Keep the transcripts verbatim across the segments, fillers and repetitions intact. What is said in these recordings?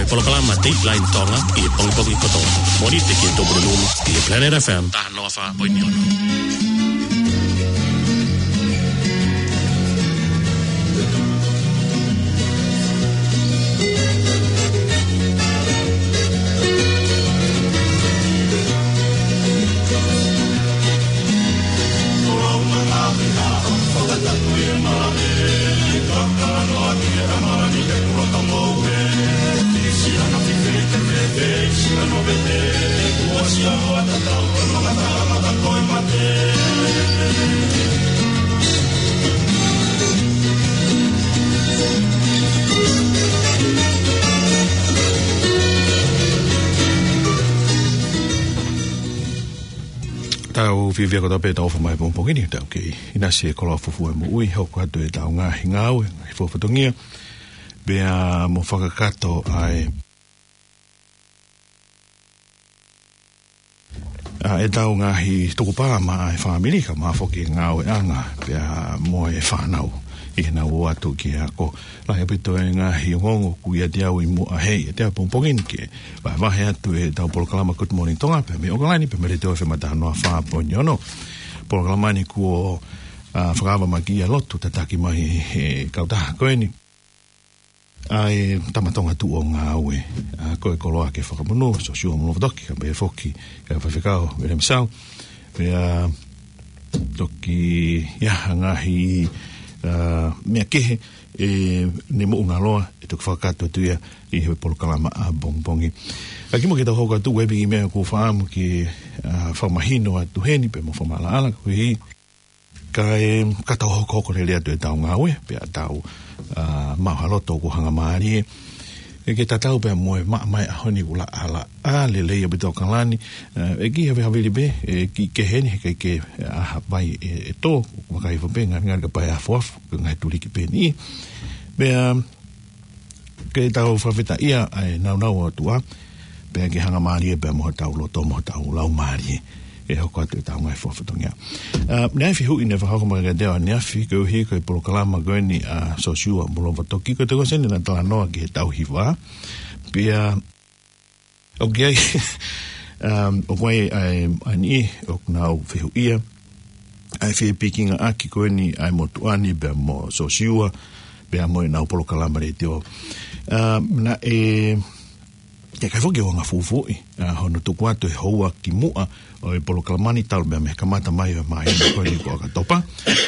polokalama Dateline Tonga i pongpongi kotonga. Moni te kinto bulungu i Planet F M ta nofa poinila. Tau vivia ko tape tau whamai pōmpongini tau ki ina se kola fufu e mo ui hau katu e tau ngā hingau e ngā hifofatongia bea mo whakakato ai a e tau ngā hi tukupā ma ai whamiri ka maa whoki ngau e anga bea mo e whanau i hena o atu ki a ko lai apito e ngā hi ngongo ku ia te au i mua hei e te a pōmpongini ki vai vahe atu e tau polokalama Good Morning Tonga pe me okalani pe me re te oe whemata noa wha poni ono polokalama ni ku o whakawa maki a lotu tataki mai he kautaha koeni ai tamatonga tu o ngā ue koe koloa ke whakamunu so siua molo watoki ka pe foki ka whawhekao vere misau pe a toki ia ngahi Uh, mea kehe e ne mo unga loa e tuk whakato tuia i hewe polokalama a bongbongi. A kimo ke tau hoka tu webi i mea ko whaamu ki uh, whamahino a tuheni pe mo whamala ala ko hi ka e katau hoka hoko le lea tu e tau ngawe pe a tau uh, mauhaloto ko hanga maari e e ke tatau pe moe maa mai a honi ula ala a le leia bito kalani uh, e ki hewe havili be e ki ke heni ke ke aha bai e, e to wakai whape ngā ngā ka pai a fuafu ka ngai turi ki peni be uh, ke tau whawheta ia ai nau nau o tua pe ke hanga maari e pe moha tau loto moha tau lau maari e hoko atu e tau ngai whawhetongia uh, nea fi hui ne whahoko mga dewa nea fi kau hi koe polokalama koe ni a uh, sosiua molo watoki koe te koseni na tala noa ki he tau hiwa pia o kia um, o koe ai ani o kunau fihu ia ai fi pikinga aki koe ni ai motuani bea mo sosiua bea mo i nau polokalama re te o uh, na e e kai foki o ngā fufu i uh, hono tuku atu e houa ki mua o e polokalamani talu bea me kamata mai o mai e koe ni kua katopa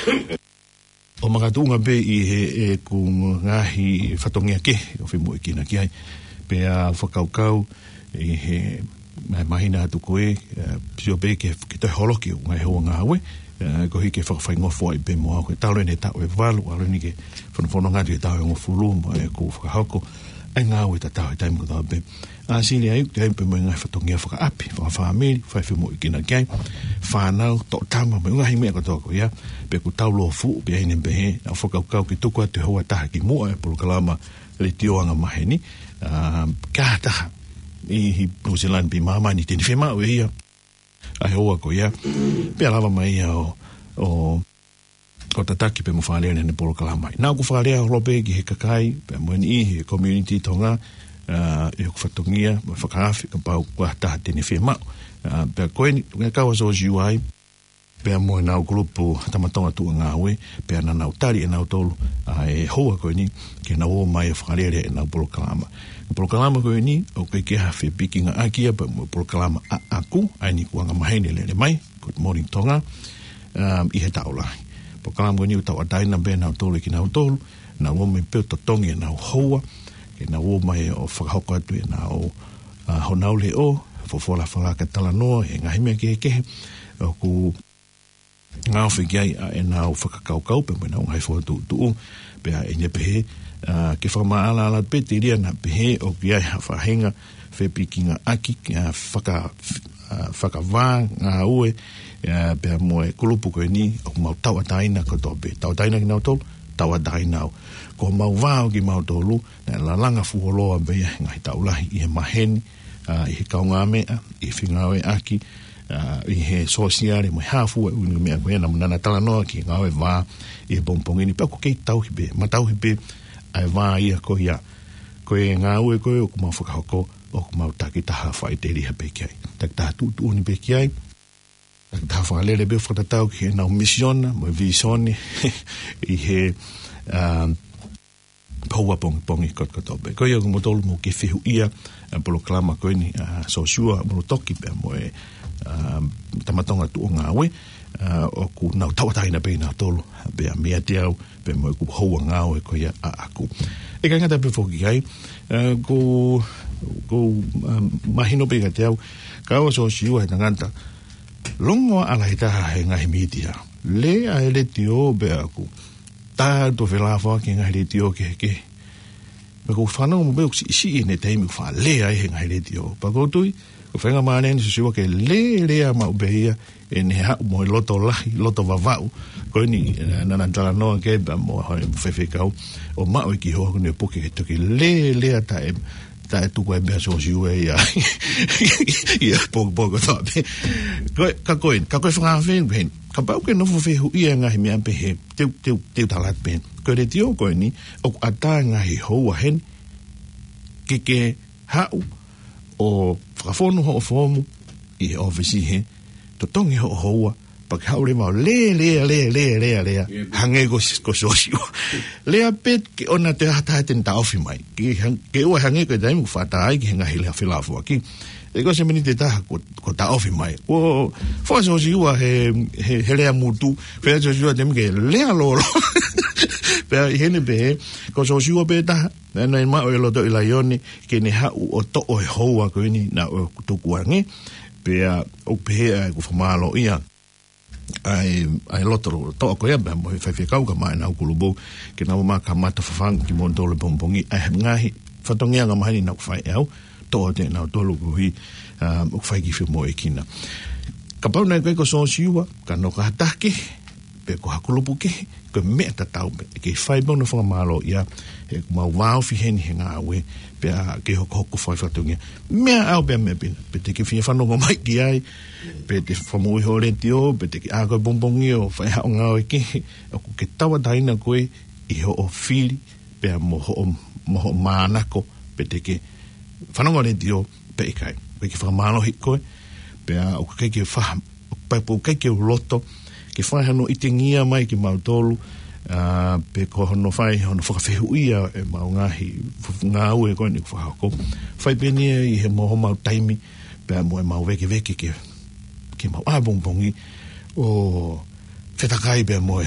o makatunga be i he e ku ngahi whatongia ke o whimu e kina ki ai pe a whakaukau i he mahina atu koe uh, pio be ke, ke toi holoki o ngai hoa ngā hawe uh, ko hi ke whakawhai ngofua i be moa koe talo ene tau e walu alo ni ke whanofono ngātu e tau e ngofulu mo e ku whakahoko ai ngā ue ta tau e taimu ko tau be a sili ai te pe mo ngai whatongia whaka api whaka whamiri whai whimu i kina kiai whanau to tama me unga himea ko toko ia pe ku tau loa fu pe aine behe na whakaukau ki tuku atu hoa taha ki mua e polokalama le tioanga maheni uh, ka taha i hi New Zealand pi mama ni tini whema o ia ai hoa ko ia pe alava mai ia o o o tataki pe mo whalea nene polokalama nau ku whalea holope ki he kakai pe mo ni he community tonga uh, e ku whatongia mo whakaafi ka pau kua taha tini whema uh, pe koe ni ngā kawa so ziuai pe mo nau grupu tamatonga tu ngā ue pe ana nau tari e nau tolu uh, e hoa koe ni ke nau o mai e whalea e nau polokalama polokalama koe ni o kei ke hawhi pikinga akia pe mo polokalama a aku ai ni kuanga mahene lele mai Good Morning Tonga um, i he taulahi polokalama koe ni utau adaina be nau tolu ki nau tolu nau o me peo totongi e nau hoa e nau o mai o whakahoko atu e nau uh, honau le o fofola whakaka tala noa e ngahimea ke he kehe o ku ngāo whikiai e nau whakakaukau pe mo nau ngai fua tu tu pe a e ne pehe Uh, ke whama ala ala pete ria na pehe o ki ai hawhahenga whepikinga aki uh, whaka uh, whaka wā ngā ue uh, pia moe kulupu koe ni o mau tau ataina ko tō pe tau ataina ki nau tolu tau ataina o ko mau wā o ki mau tolu na lalanga fuholoa bea ngai taulahi i he maheni uh, i he kaunga mea i whingāwe aki uh, i he sosiare mo hafu e unu mea koe na munana tala noa ki ngāwe wā i he pongpongini pa ko kei tau hipe ma tau hipe ai wā ia ko ia koe ngā ue koe o kumau whakahoko o kumau taki taha whai te riha pekiai. Tak taha tutu uni pekiai, tak taha whakalele beo whakatatau ki he nau misiona, mo visoni, i he um, paua pongi pongi kot kotope. Koe o kumotolu mo ke whihu ia, polo klama koe ni uh, sosua mo toki pe mo e uh, tamatonga tu o ngā ue, uh, o ku nau tawataina pe nau tolu, pe a mea te au, pe mo e ku houa ngā ue koe a aku. E kai ngata pe whoki ai, uh, ko, ko um, mahino pe ka te au, ka o sosiua he tanganta, longo ala he taha he ngahi mitia, le a ele te o pe aku, tā to whelawha ki ngahi le te o ke ke, me ko whanau mo beo si isi ne teimi wha le ai he ngahi le te o, pa koutui, ko whenga maane ni sosiua ke le lea ma ubehia, e ne hau mo e loto lahi, loto wawau, koe ni nanantala noa ke ba mo hoi whewhekau, o mao i ki hoa kone puke ke tuki le lea ta e, ta e tuku e mea sosiua ia, ia poko poko tape. Koe, ka koe, ka koe whangawhen pen, ka pau ke nofo whehu ia ngahi mea pe he, teu, teu, teu talat pen. Koe re tio koe ni, o ata ngahi hoa hen, ke ke hau, o whakafonu ho o whomu, i he ofisi he, to tongi ho o hoa, pa ke hau le mau, le, lea, lea, lea, lea, lea, hange ko, ko sosio. Lea pet, ke ona te hata ten taofi mai, ke, ke ua hange ko taimu whata ai ki he ngahi lea whilafu aki. E ko se meni te taha ko, ko taofi mai. O, wha sosio he, he, he lea mutu, whea sosio temi ke lea lolo. Pea i hene pe he, ko sosio pe taha, nai mao e loto i laioni, ke ne hau o to o he hoa ko ini na o tuku ange, pea o pehea e ku whamalo ia, ai ai loto to ko ia mo fe fe kau ka mai na kulubo ke na ma ka mata fafang ki mon tole bombongi ai ngahi fatongia nga mai na fai au to te na tolo ku hi o fai ki fe mo ekina ka pa na ko so siwa ka no ka taki pe ko hakulubu ke ko me ta tau ke fai bono fo malo ia e ma wow fi hen hinga we pe ke ho ko fai fatongia me au be me pe te ke fi fa no mai ki ai pe te whamui hore tio, pe te ki ākoi bombongi o whai hao ngāo e ke, o ke tawa taina koe i ho o whiri, pe a mo ho o mānako, pe te ke whanonga re tio, pe i kai, pe ki whamalo hi koe, pe a o kei ke wha, pe po kei ke loto, ke whai hano i te ngia mai ki mautolu, uh, pe ko hono whai, hono whakawhehu ia e mau ngahi, ngāu e koe ni whahako, whai penia i he moho mau taimi, pe a mo e mau veke veke ke, ke mau a bongbongi o whetakai bea moe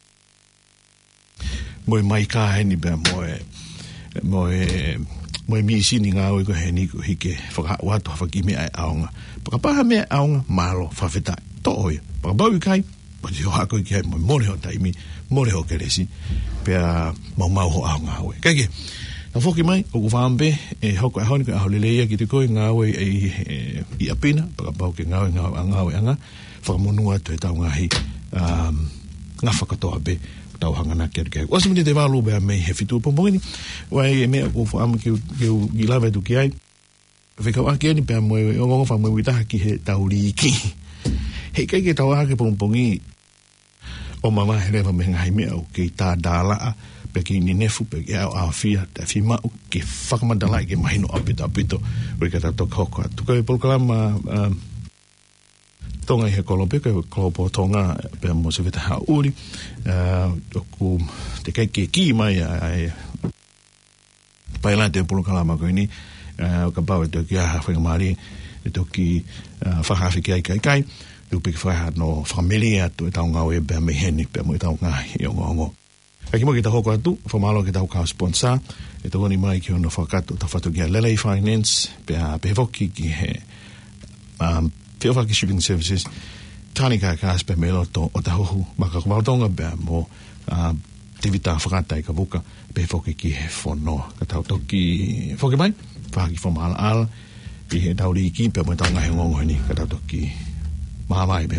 moe mai ka heni bea moe moe moe mi sini ngā oi ko heni ko hike whaka watu hawhaki mea e aonga pakapaha mea aonga malo whawhetai to oi pakapau i kai pati ho hako i kai moe more ho taimi more ho keresi pea mau mau ho aonga oi kaike na whoki mai, o ku whaambe, e hoko e honi ka aho leleia ki te koe ngāwe e, e, i apina, pakapau ke ngāwe ngāwe ngāwe anga, whakamonua tu e tau ngahi um, ngā whakatoa be, tau hangana kia ruke. Wasa mene te wālo bea mei he fitu pompongini, wai e mea ko whaama ki u gilawe tu ki ai, whekau aki ani pēr moe, o ngongo wha moe witaha ki he tau riki. Hei kai ke tau ake pompongi, o mama he rewa me ngai mea o ke tā dālaa, pe ki ni nefu pe ki au au fia te fi ma ke whakamadalai ke mahino apito apito roi ka tato koko atu koe polkalama um, tonga i he kolope koe kolopo tonga pe mo se veta hauri uh, oku te kai ke ki mai ai paila te polkalama koe ni uh, ka pau e te ki aha whakamari e to ki uh, whakafi ki ai kai kai lupe ki whaha no familia tu e tau ngau e bea me heni pe mo e tau ngai i ongo ongo Aki mo ki ta hoko atu, whamalo ki ta hoko sponsor, e to ni mai ki ono whakatu, ta whatu ki a Lele Finance, pe a pehoki ki he um, Pehoki Shipping Services, tani ka kās pe melo to o ta hohu, maka kwautonga pe mo uh, te vita whakata i ka buka, pehoki ki he whono, ka tau toki whoki mai, whaki whamala ala, ki he tauri ki pe mo tau ngahe ngongo ni, ka tau toki maha mai pe mea.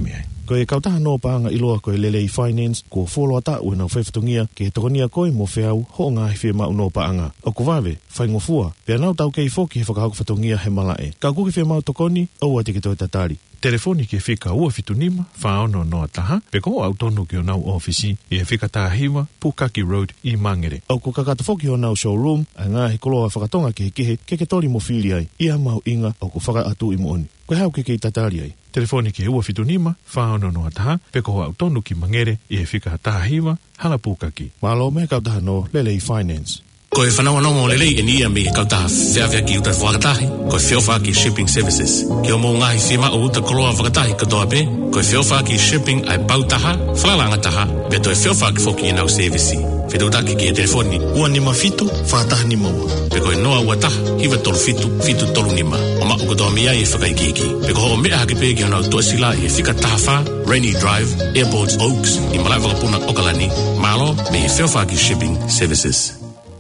Ko e kautaha no paanga iloa ko e Lelei Finance ko foloa ta ua na whaifatungia ke tokonia koe mo whiau ho ngā hiwhi mau no paanga. O ko wawe, whaingofua, pia nau tau kei foki he whakahauka whatungia he malae. Ka kuki whia mau tokoni, au ati ki toi tatari. Telefoni ki e whika ua fitunima, whaono noa taha, pe ko au tonu ki o nau ofisi, i e whika taha hiwa, Pukaki Road i Mangere. Au ko kakata foki o nau showroom, a ngā he koloa whakatonga ki he kehe, ke ke tori mo whili ai, ia mau inga, au ko whaka atu i mo oni. Koe hau ke kei tatari ai. Telefoni ki e ua fitunima, whaono noa taha, pe ko au tonu ki Mangere, i e whika taha hiwa, hala Pukaki. Malo me kautaha no Lelei Finance. Ko e whanawa nongo lelei e nia me kautaha whiawhia ki uta whakatahi, ko e whiawha ki Shipping Services. Ki o mō ngahi whima o uta koroa whakatahi katoa pe, ko e whiawha ki Shipping ai pautaha, whalalanga taha, pe to e whiawha ki whoki e nau service. Whitautaki ki e telefoni, ua nima fitu, whakataha nima ua. Pe ko e noa ua taha, hiwa tolu fitu, fitu tolu nima. O maa katoa mea e whakaikiki. Pe ko ho mea hake pe ki o nau tuasila e whika taha wha, Rainy Drive, Airports Oaks, i malai wakapuna Okalani, malo me e whiawha ki Shipping Services.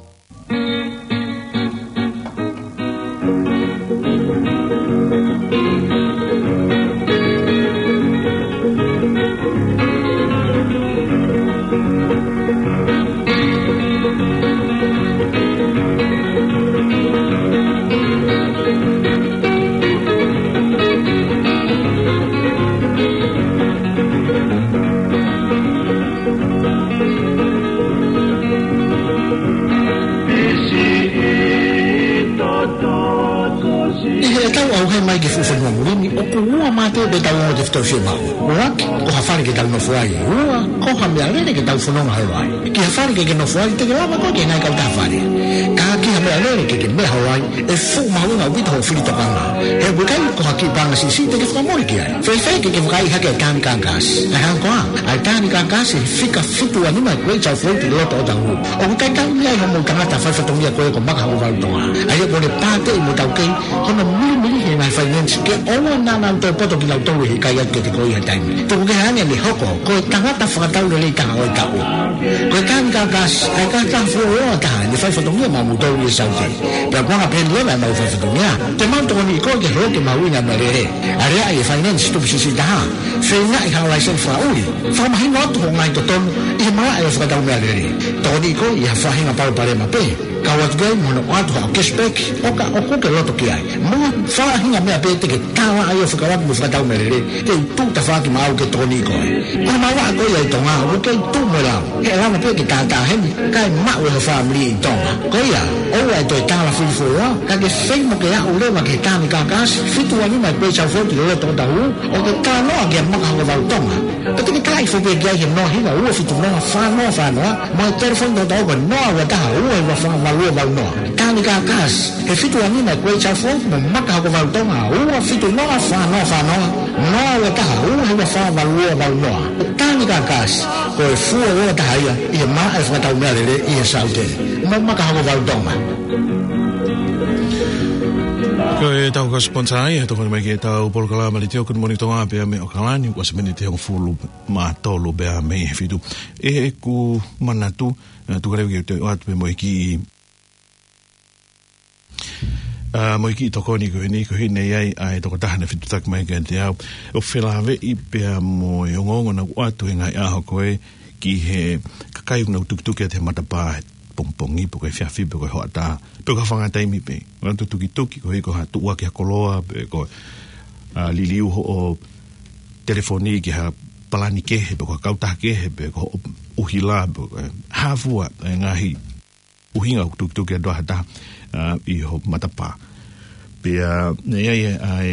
Funonga Hawaii. Ki hafari ke no fuai te grava ko ke nai ka hafari. Ka ki ha me ale ke ke me Hawaii e fu ma una wit ho frito kanga. E bukai ko haki banga si si te ke fa moi ki ai. Fe fe ke ke bukai ha ke tan ka gas. Na han ko ai tan ka gas e fika fitu anima ko cha fu te lo to da hu. O bukai ka mi ai mo ka ta fa fa to mi ko ko ma ka ho va to. Ai ko le pate mo ta ke ko no mi mi he na finance ke o na na to poto ki la to he ka ya ke ko ya time. To ke ha ne le hoko ko ta ta fa ta le ka ho ta. Ko kan ka gas ai ka ta fu o ta ni fa fa tongia ma mu to ni sa te pe ko na pen le ma fa fa tongia te man to ni ko ke ro ke ma wina ma le re are ai finance to si si da fe na i ha license fa uri fa ma hin not ho ngai to ton i ma ai fa ta ma le re to ni ko i ha fa hin pa pa ma pe ka wat gay mo no at ho cashback o ka o ko ke lo to ki ai mo fa hin me pe te ke ta wa ai fa ka wa mo fa ta ma le re te tu ta fa ki ma o ke to ni ko ko ma wa ko ye to nga o ke tu mo la he la ma pe ki ta ta he kai ma o family to ko ya o wa to ta la fu fu ka ke fe mo ke ya o le ma ke ta ni ka ka fitu wa ni ma pe cha fo ti lo to ta hu o ke ta no ke ma ka ko va to ma pe ke kai fu pe ya he no he na o fitu no fa no fa no mo telefon do do no wa ta o wa fa ma lo va no ta ni ka ka e fitu wa ni ma pe cha fo mo ma ka ko va to ma o wa fitu no fa no fa no no wa ta o wa fa ma lo va no ta ni ka ka ko e fu o ta ya e ma e fa ta o me le e sa te mo ma ka ko va to ma ko e tau ka spontai e toko mai ke tau polkala ma le teo kun moni tonga pe me o kalani was meni te fulu ma tolo be a me fitu e ku manatu tu kare ke te at pe mo ki a mo ki toko ni ko ni ko hine ai ai toko tahana fitu tak mai ke te au o felave i pe mo yongo na atu ngai a ko e ki he kakai no tuk tuk te mata pa pompongi po ke fiafi po ho ata po ka fanga tai mi pe wan tu tuki tuki ko ko ha tu wa ke koloa pe ko a liliu ho telefoni ki ha palani ke pe ko kauta ke pe ko uhila ha fua ngahi uhinga tuk tuk do hata i ho matapa pe ne ai ai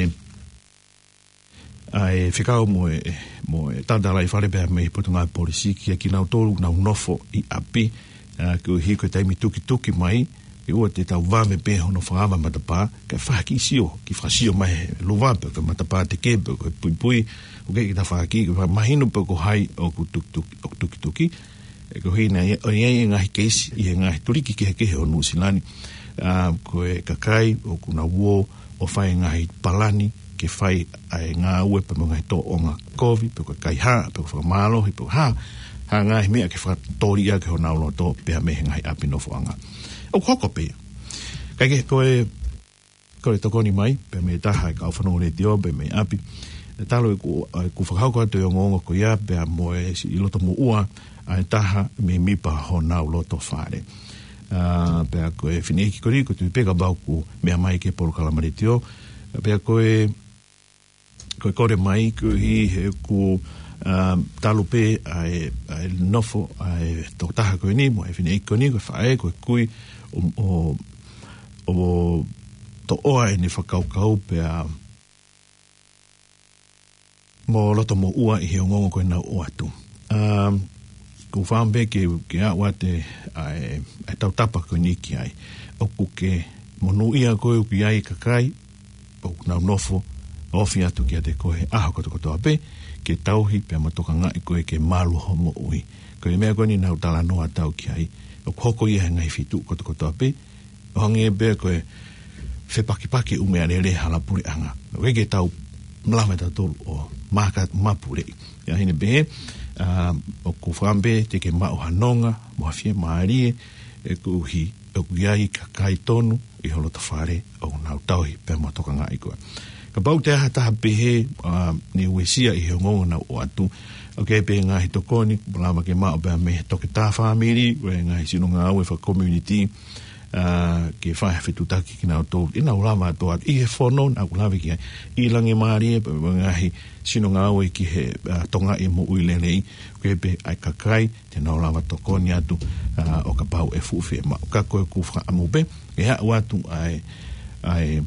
ai ficao mo mo tanda lai fare pe me putunga polisi ki ki na tolu na nofo i api ko hi ko tai mi tuki tuki mai e o te tau va me pe no fava matapa ka fa ki sio ki fa sio mai lo va pe ka matapa te ke ko pui pui o ke ta fa ki ma hino pe ko hai o ku tuk tuk o tuki tuki e ko hina o ye nga hi keisi ye nga tuli ki ke ke o no silani a ko e kakai o ku na wo o fa nga hi palani ke fai ai nga ue pe mga to o nga covid pe ko kai ha pe ko malo hi pe ha ha nga hi me ke fa tori ya ke na lo to pe me nga hi api no fanga o ko ko pe kai ke ko e ko to ko ni mai pe me ta ha ka fa no le dio pe me api talo ku ku whakau ko atu ngongo ko ia pea mo e si iloto mo ua ai taha me mipa ho nau loto whare. Uh, pea koe whineki kori ko tu peka bau ku mea mai ke poro kalamaritio. Pea koe koe kore mai ku hi he ku uh, talo pe ai, ai nofo ai tō taha koe ni mo e whineki koe ni koe whae koe kui o, o, o to oa e ni whakau kau pea mo loto mo ua i heo ngongo koe nau o atu. Um, Ko whambe ke ke a wate ai ai tau tapa ko ni ki ai o ku ke monu ia ko ki ai kakai o na nofo o fia tu ki ate ko he a ko to ko ape ke tau hi pe ma toka nga ko ke malu ho mo ui ko me ko ni na utala no atau ki ai o ko ia ngai fitu ko to ko ape o hange be ko fe paki paki u me ale hala puri anga o ke tau mlama ta to o maka mapure ya hine be Uh, o ku whambe te ke mao hanonga, mo hawhia maarie, e ku hi, e ku iai ka kai tonu, i holo ta whare, o nau tauhi, pe mo toka ngā ikoa. Ka bau te aha taha pehe, uh, ni uesia i heo ngongo na o atu, o ke pe ngā hi tokoni, lama ke mao pe me toke tā whamiri, we ngā hi sino ngā aue wha community, uh, ke whae whetutaki ki nau tō, i nau lama tō atu, i he whono, nā ku lawe ki ai, i lange maarie, pe ngā hi, sino ngā aue ki he uh, tonga e mo uilelei, kwepe ai kakai, te nau lawa tokoni atu, uh, o ka pau e fuwhi e mau. Ka koe kufra amupe, e hea watu ai, ai,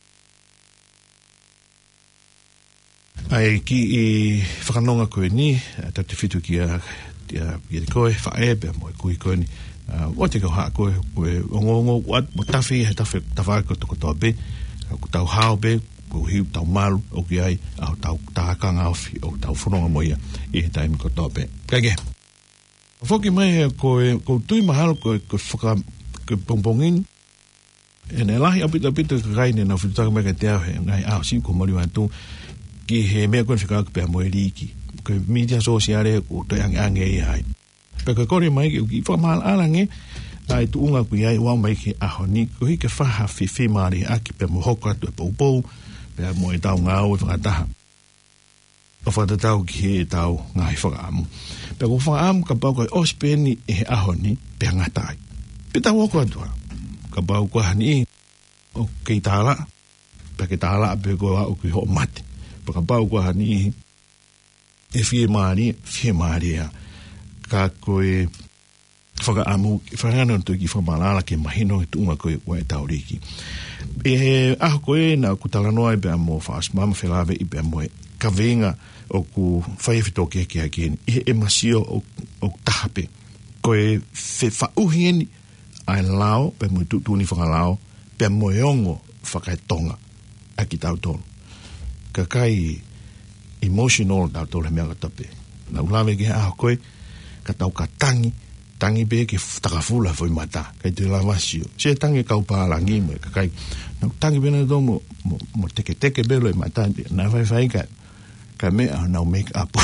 ai ki i whakanonga koe ni, ta te whitu ki a, ki a, ki a koe, whae, pe mo e kui koe ni, uh, o te kau haa koe, koe ongongo, wat, mo tawhi, he tawhi, tawhai ko toko toa pe, ku tau hao pe, ko hiu tau malu o ki ai au tau tākanga awhi o tau whanonga moia i he taimi ko tōpe. Kaike. Whoki mai ko, ko tui mahalo ko, ko whaka ko pongpongin e ne lahi apita apita ka kaine na whitutaka mai ka te au he ngai au si ko mori watu ki he mea kone whikaka pia moe riki ko media sosiare ko toi ange ange i hai. Peka kore mai ki whamahal alange ai tu unga ku iai wau mai ki aho ni ko hi ke whaha fi whemari aki pia mo hoko atu e pou pou pea mo e tau ngā au e whakataha. O whakatatau ki he tau ngā hi whakaamu. Pea ko whakaamu ka pau kai ospeni e he aho ni pea ngatai. Pea tau oko atua. Ka pau kua hani o kei tāla. Pea ke tāla pea kua au ki ho mate. Pea ka pau kua hani e fie maari, fie maari ea. Ka koe whakaamu, whakana tu ki whamalala ke mahino e tuunga koe wa e tau riki. E he aho koe na kutalanoa i bea mo whaas mama whelawe i bea mo e kawenga o ku whaiwhito ke ke akeni. I he e masio o, o tahape. Koe whe whauhieni ai lao, bea mo i tutuni whakalao, bea mo e ongo whakaitonga a ki tau tonu. Ka kai emotional tau tolu he mea katape. Na ulawe ke aho koe, ka tau ka tangi, tangi be ke takafula foi mata kai te lavasio se tangi kau palangi me kai no tangi bena do mo mo teke teke belo e mata na vai vai ka ka me na make up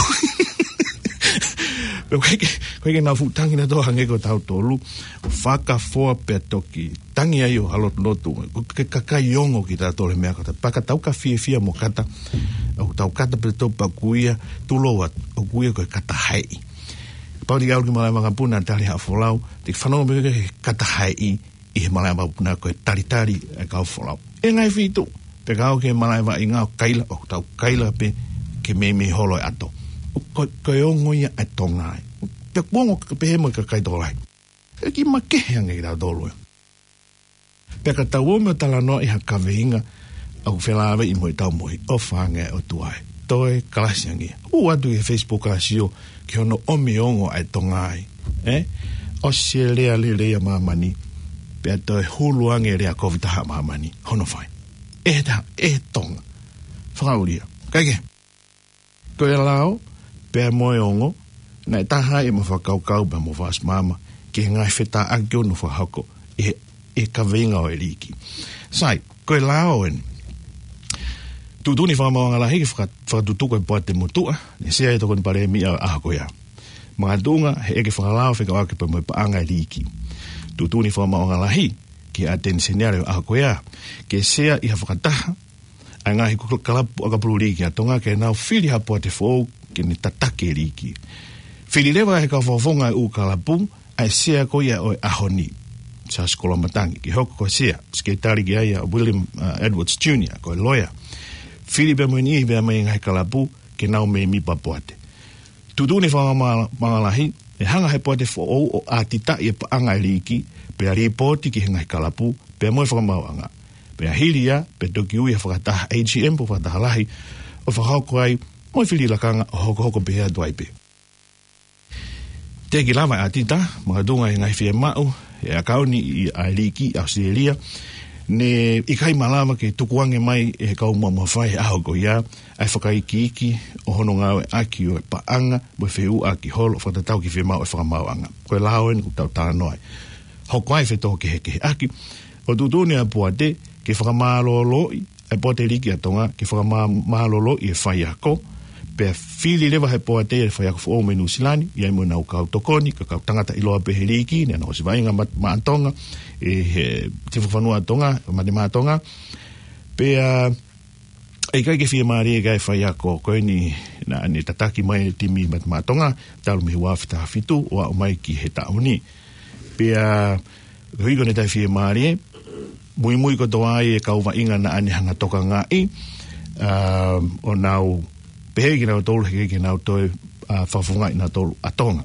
pero kai kai ke na fu tangi na do hange ko tau tolu faka fo petoki tangi ayo halot lotu ke kai yongo ki ta tole me ka pa ka tau ka fie fie mo kata o tau kata pe to pa kuia tu lo wat o kuia ko kata hai pau di gau ki malai makapuna tali ha folau te whanonga bebe ke katahai i i he malai makapuna koe taritari e kau folau e ngai fitu te kau ke malai wa i ngau kaila o tau kaila pe ke me me holo e ato koe ongo ia e tongai pe kuongo ke pe hema ka kai dolai e ki ma kehe ange i rau dolo pe ka tau ome o tala noa i ha kaweinga au whelawe i moe tau moe o whange o tuai toi kalasi ange u atu i Facebook asio ki ono omi ongo ai tongai, eh? O se lea le lea mamani, pe ato e hulu ange rea kovitaha mamani, hono fai. E ta, e tonga. Whakauria. Kaike. Koe lao, pe moe ongo, na e taha e mo whakaukau, pe mo whaas mama, ki ngai wheta akio no whahako, e, e kawenga o e riki. Sai, koe lao en, tutuni whamawanga lahi ki whakatutuko e poa te mutua, ne sea e toko ni pare mi a aha koea. Mga tunga, he eke whakalao whika wake pa moe paanga e riki. Tutuni whamawanga lahi ki a teni seneare o aha koea, ke sea i ha whakataha, ai ngahi kukula kalapu aga pulu liki a tonga ke nau whiri hapua te fōu ke ni tatake liki. Whiri lewa he ka whafonga u kalapu ai sea ko ia o ahoni. Sa skola matangi ki hoko ko sea. Sketari ki aia William uh, Edwards Junior ko lawyer. Whiri be mui ni be mai ngahi kalapu ke nau me mi papuate. Tuduni whanga mangalahi e hanga he poate fōu o atita i e paanga liki pe a ripoti ki hingai kalapu pe a moe whakamauanga. Pe a hiria, pe toki ui a whakataha A G M po whakataha lahi o whakauko ai moe whiri lakanga o hoko hoko pe hea duaipe. Te ki lava a tita, mga dunga i ngai whia mau, e a kauni i a liki a Australia, ne i kai malama ke tukuange mai e kau mua mua whai aho ko ia, ai whakai ki iki o hono ngau e aki o e paanga, moe whiu a ki holo, whakatatau ki whia mau e whakamauanga. Koe lauen ku tau tānoai. Hoko ai whetoko ke heke he aki, o tutuni a puate, ke whakamālolo i, e pote liki a tonga, ke whakamālolo i e whai ako, pe whiri lewa he puate e whai ako wha menu silani, i ai mo nau kau tokoni, ka kau tangata iloa pehe liki, ne anō si vainga maantonga, e he te whanua tonga, mate maatonga, pe a, e kai ke whia maari e kai whai ako, koe ni, na ne tataki mai timi mate maatonga, talu mihi wāwhita hawhitu, o a mai ki he tauni. Pe a, huigo ne tai whia maari e, mui mui ko toa ai e kau inga na ane hanga toka ngā i, uh, o nau pehe ki nau tolu heke ki nau toi uh, whawhunga i nau tolu atonga.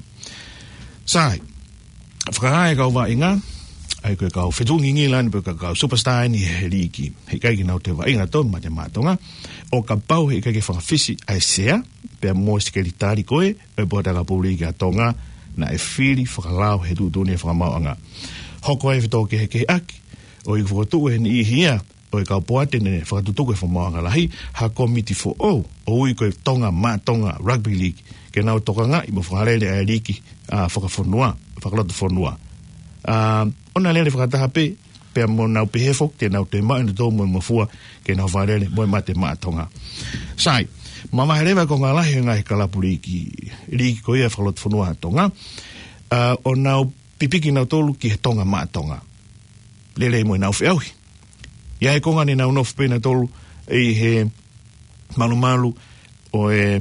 Sai, whakahae kau wa inga, ai koe kau whetungi ngi lani pe kau superstar ni he riki, he kai ki nau te wa inga tonu ma te mātonga, o ka pau he kai ki whakawhisi ai sea, pe a mō sikeri tāri koe, pe pōtaka pūri ki atonga, na e whiri whakalau he tūtuni e whakamauanga. Hoko ai whetoke heke aki, o i whakatuku he ni ihia, o i kau poate ne whakatutuku e whamauanga lahi, ha komiti fo o, o ui koe tonga, mā tonga, rugby league, ke nau toka ngā, i mo whakarele ai riki, uh, whakawhonua, whakalotu whonua. Uh, ona lele whakataha pe, pe mo nau pehefok, te nau te mai na tō mo mafua, ke nau whakarele, mo mate mā tonga. Sai, mama herewa ko ngā lahi ngā he kalapu riki, riki ko ia whakalotu whonua tonga, uh, o nau pipiki nau tolu ki he tonga mā tonga. Lele mo nau whiauhi. Ia he konga ni nau nofu pēna tolu e he malu malu o e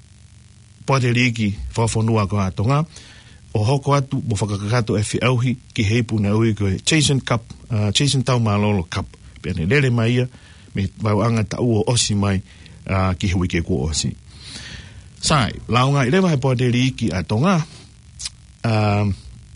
poate riki whawhonua ko atonga o hoko atu mo whakakakato e whiauhi ki heipu na ui ko e Jason Cup, uh, Jason Tau Malolo Cup. Pēne lele mai ia me wauanga ta ua osi mai uh, ki hui ke kua osi. Sai, launga i lewa he poate riki atonga um,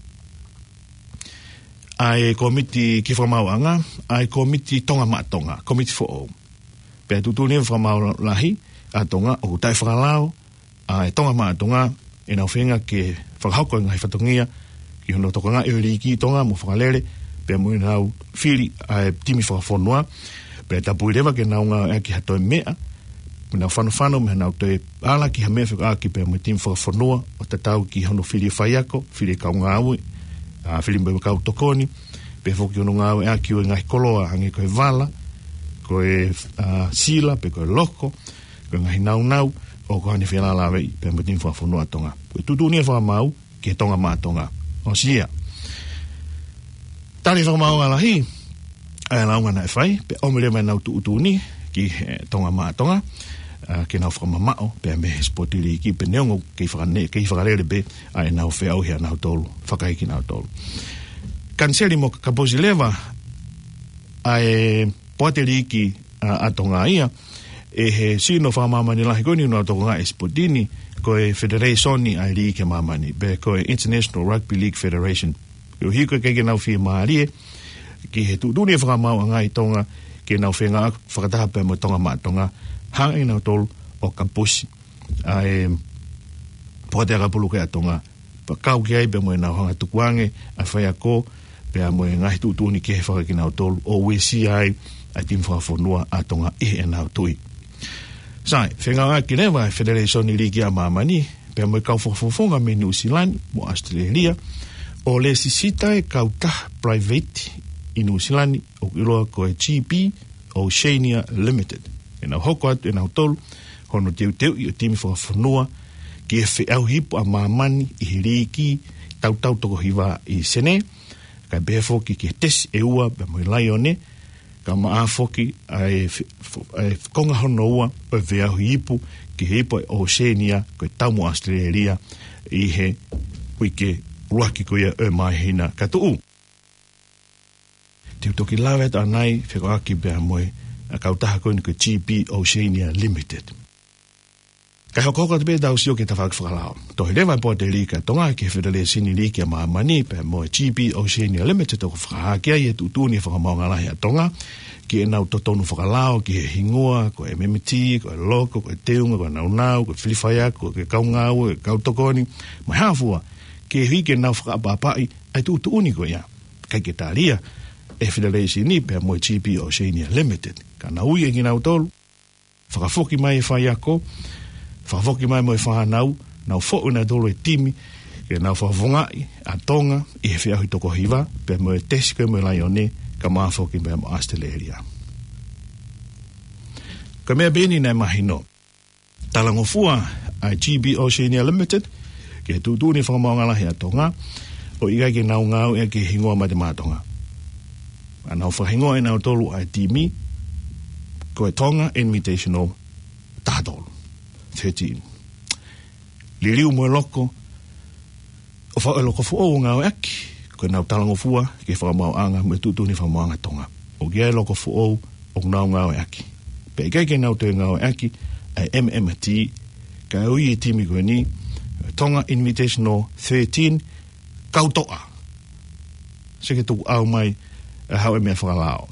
ai komiti ki whamauanga, ai komiti tonga maatonga, komiti fo o. Pea tutuni whamau lahi, a tonga o kutai whakalao, ai tonga maatonga, e nau whenga ke whakahauko ngai whatongia, ki hono toka ngā e riki tonga mo whakalere, pea mui nau whiri ai timi whakawhonua, pea tapui rewa ke nau ngā aki hatoi mea, me nau whanu whanu, me nau toi ala ki ha mea whakaki, pea mui timi whakawhonua, o tatau ki hono whiri whaiako, whiri kau ngā aui, a uh, filimbe kau tokoni pe foki ono ngau e aki o ngai koloa hangi koe vala koe uh, sila pe koe loko koe ngai nau nau o koe hane whiala lawe pe mbutin fua whanua tonga koe tutuni e whamau ke tonga maa tonga o sia tani whamau ngā lahi ai launga na e whai pe omere mai nau tuutuni ki eh, tonga maa tonga Uh, ke nau whakamamao, pe a mehe spotiri ki pe neongo kei whakane, kei whakarere pe ai nau whiau hea nau tolu, whakaiki nau tolu. Kanseri mo kaposi lewa ai poateri ki uh, atonga ia, e he sino whamamani lahi koni no atonga e spotini, koe federationi ai ri ke mamani, pe koe International Rugby League Federation. Yo hiko kei nau whi maarie, ki he tutuni e whakamau ngai tonga, ke nau whenga whakataha pe mo tonga maatonga, hanga i nau tolu o kampusi. Ai, poate a kapulu ke atonga, pa kau ki ai pe mo e nau hanga tukuange, a whai a ko, pe a mo e ngahi tutuni ke he whaka ki nau tolu, o wesi ai, a tim whakawhonua atonga e e nau tui. Sai, whenga ngā ki rewa, Federation i Ligi a Mamani, pe a mo e kau whakafonga me New Zealand, mo Australia, o le sisita e kau tah private i New Zealand, o iroa ko e G P, Oceania Limited. E nau hoko atu, e nau tolu, hono teu teu i o timi whakawhanua, ki e whiau hipo a mamani i hiriki, tau tau toko hiwa i sene, kai behefo ki ki tesi e ua, pe moi lai one, ka maa foki ai konga honoa o vea hipu ki hipo e Oceania ko tamu Australia i he wike ruaki ko ia e mai hina katu. Te toki lawe ta nai whiko aki bea moe a kautaha koe ni ko G B Oceania Limited. Ka hokoko te pētau sio ke ta whak whakalao. Tohi lewa po te lika tonga ke whirale sini liki a maa mani pe moe G B Oceania Limited o whakahakia i e tutuni whakamaunga lahi a tonga ki e nau totonu whakalao ki e hingoa, ko e M M T, ko e loko, ko e teunga, ko e naunau, ko e whiliwhaiak, ko e kaungau, ko e kautokoni. Mai hawhua, ki e hui ke nau whakapapai ai tutuni ko ia. Kai ke tāria e whirale sini pe moe G B Oceania Limited. Ka naui e ki nau tolu, whakafoki mai e whaiako, whakafoki mai mo e whanau, nau fo una tolu e timi, ke nau whawongai a tonga, i he whiahui toko hiwa, pe mo e tesiko mo e lai o ne, ka maafoki mea mo Australia. Ka mea beni nei mahino. Talangofua ai G B Oceania Limited, ke tūtūni whakamaongalahi a tonga, o igai ke nau ngau e ke hingoa mai te mātonga. A nau whahingoa e nau tolu ai timi, ko e Tonga Invitational tātolu. thirteen. Liliu mo e loko, o whao e loko fuo ngau e aki, ko nau talangofua ke whakamau anga me tutuni whakamau anga tonga. O kia e loko fuo o nau ngau e aki. Pe ikai ke nau te ngau e aki, ai M M T, ka ui e timi koe ni, Tonga Invitational thirteen, kautoa. Seke tuku au mai, e hau e mea whakalao.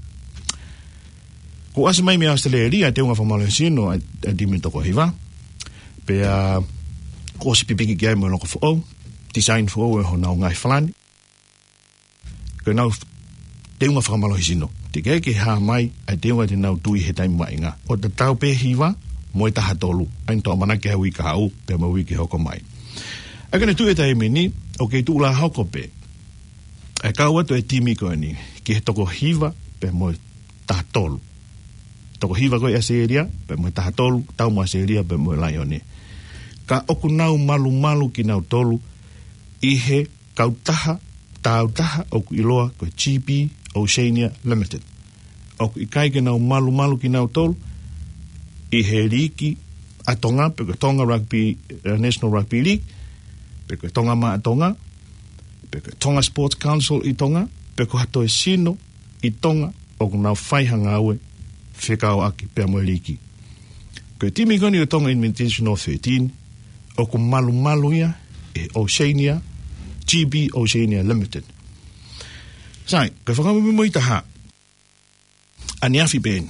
Ko asa mai mea Australia, te unga whamalo sino, a dimi toko hiwa. Pe a, ko si pipiki kia mo loko fuo, design fuo e ho nau ngai whalani. Ko nau te unga whakamalo sino. Te kei ke haa mai, ai te unga te nau tui he taimi mai nga. O te tau pe hiwa, mo e taha tolu. Ain toa mana ke hui ka au, pe mo wiki hoko mai. A kene tu e taimi ni, o kei tu la hoko pe. Ai kau atu e timi koe ni, ki he toko hiwa, pe mo e taha tolu. Toko hiwa koe Australia, pe mo e taha tolu, tau mo Australia, pe mo e lai o ne. Ka oku nau malu malu ki nau tolu, i he kautaha, tau taha, oku iloa koe G B Oceania Limited. Oku i kai ke nau malu malu ki nau tolu, i he riki a tonga, pe koe Tonga Rugby, uh, National Rugby League, pe koe Tonga maa tonga, pe koe Tonga Sports Council i tonga, pe koe hato e sino i tonga, oku nau whaihanga aue, whekao aki pia moe riki. Koe timi koni o Tonga Invitational thirteen, oku malu malu ia, e Oceania, G B Oceania Limited. Sai, koe whakamu mo i taha, ani afi ben.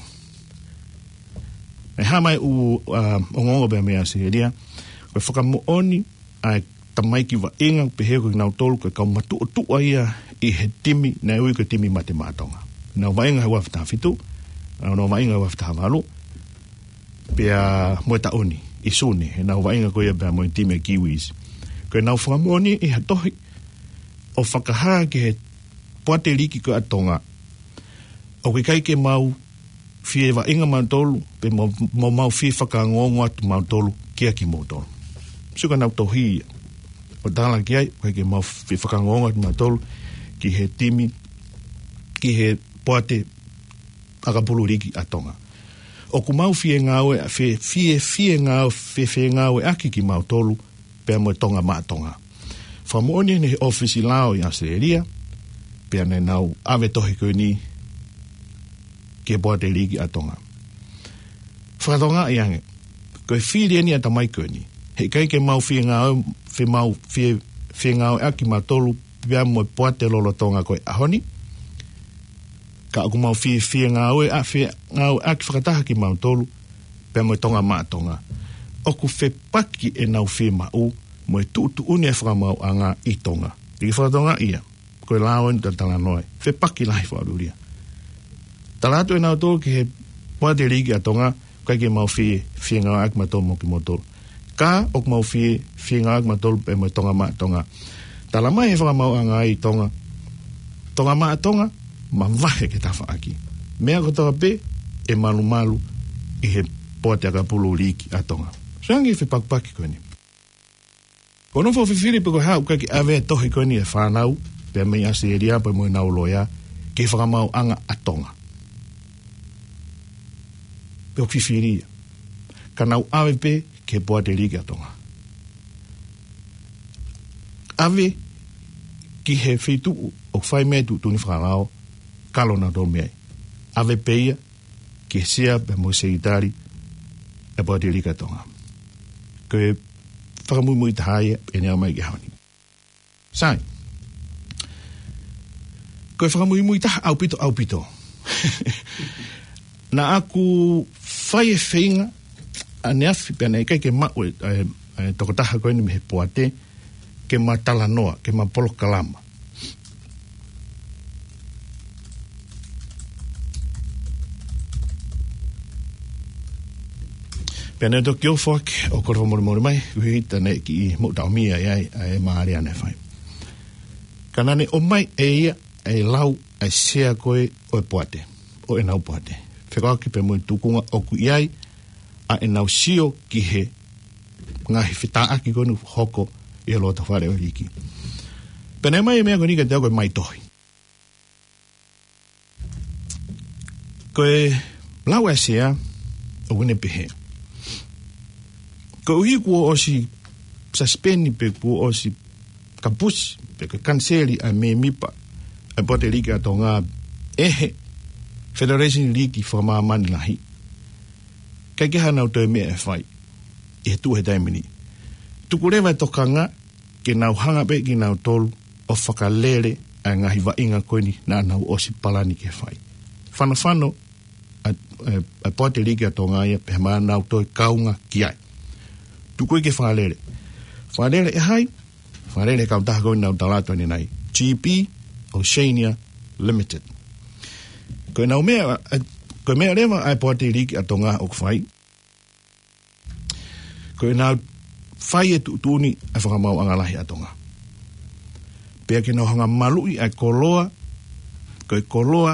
E hamai u uh, ongongo bea mea Australia, koe whakamu oni, ai tamaiki wa inga, pehe koe nau tolu, koe kau matu o tua ia, i he timi, na ui koe timi mate mātonga. Nau wa inga hua whitaha fitu, nau wa inga hua whitaha walu, pea moe ta oni, i sune, e nau wa inga koe ia bea moe timi e Kiwis. Koe nau whakamu oni, i hatohi, o whakahaa ke he poate liki ko atonga. O ke kai ke mau fie wa inga mau tolu, pe mau mau fie whakangongo atu mau tolu, kia ki mau tolu. Suka nau tohi, o tala ki ai, kai ke mau fie whakangongo atu mau tolu, ki he timi, ki he poate akapulu liki atonga. O ku mau fie ngawe, fie fie fie ngawe, fie fie ngawe aki ki mau tolu, pe mo tonga maa tonga. Whamooni ni ofisi lao i Australia, pia nei nau awe tohi koe ni ke poate liki a tonga. Whakatonga i ange, koe whiri ni a tamai koe ni, he kai ke mau whia ngau, whi mau whia ngau aki ma tolu, pia mo poate lolo tonga koe ahoni, ka aku mau whia whia ngau e a whia ngau aki whakataha ki mau tolu, pia mo tonga maa tonga. Oku whepaki e nau whia mau, mo e tuutu une e whakamau anga i tonga. Tiki whakatonga ia, koe lao ni tatala noe, whepaki lahi whaaruria. Talatu e nau tolu ki he poate liki a tonga, kai ke mau whia whia ngau aki ma tolu mo ki mo tolu. Ka ok mau whia whia ngau aki ma tolu pe mo tonga maa tonga. Tala mai he whakamau anga i tonga. Tonga maa tonga, ma wahe ke tafa aki. Mea kotoa pe, e malu malu i he poate akapulu liki a tonga. Sangi whepakpaki koe ni. Kono fo fifiri pe ko hau kaki ave tohi koe ni e whanau, pe mei Australia pe mo nau loia, ke whakamau anga atonga. pe o fifiria. Kanau ave pe ke poa te liki atonga. Ave ki he fitu o fai me tu tuni whakarao kalo na tō mea. Ave peia ki he sea pe mo se itari e poa te liki atonga. Koe whakamui mui te haia e nea mai ki haoni. Sai. Koe whakamui mui taha au pito au pito. Na aku whai e whainga a neafi pēna e kai ke mau e, e, e toko taha koe ni me he poate ke ma tala noa, ke ma polo kalama. Pēna e toki o whak o kora mori mori mai hui tane ki i mota o mia e ai e maari ane whai. Kanane o mai e ia e lau e sea koe o e poate, o e nau poate. Whekao ki pe mui tukunga o ku iai a e nau sio ki he ngahi whitaaki konu hoko i alo ta whare o hiki. Pene mai e mea koni ka te au koe mai tohi. Koe lau e sea o wine pehe. Koe uhi kua o si suspeni pe kua o si kapusi pe koe kanseli a me mipa a pote liki ato ngā ehe Federation League for ma mani lahi. Kai ke hana o toi mea e whai. I he tu he taimini. Tuku rewa tokanga ke nau hanga pe ki nau tolu o whakalere a ngahi wa inga koini na nau osi palani ke whai. Whana whano a, a, a pote liki a tonga ia pe maa nau toi kaunga ki ai. Tuku ke whakalere. Whakalere e hai. Whakalere kau taha koini nau talato ni nai. G P Oceania Limited. Koe nau mea, koe mea rewa ai poate liki a tonga o kwhai. Koe nau whai e tuutuni ai whakamau angalahi a tonga. Pea ke nau hanga malui ai koloa, koe koloa,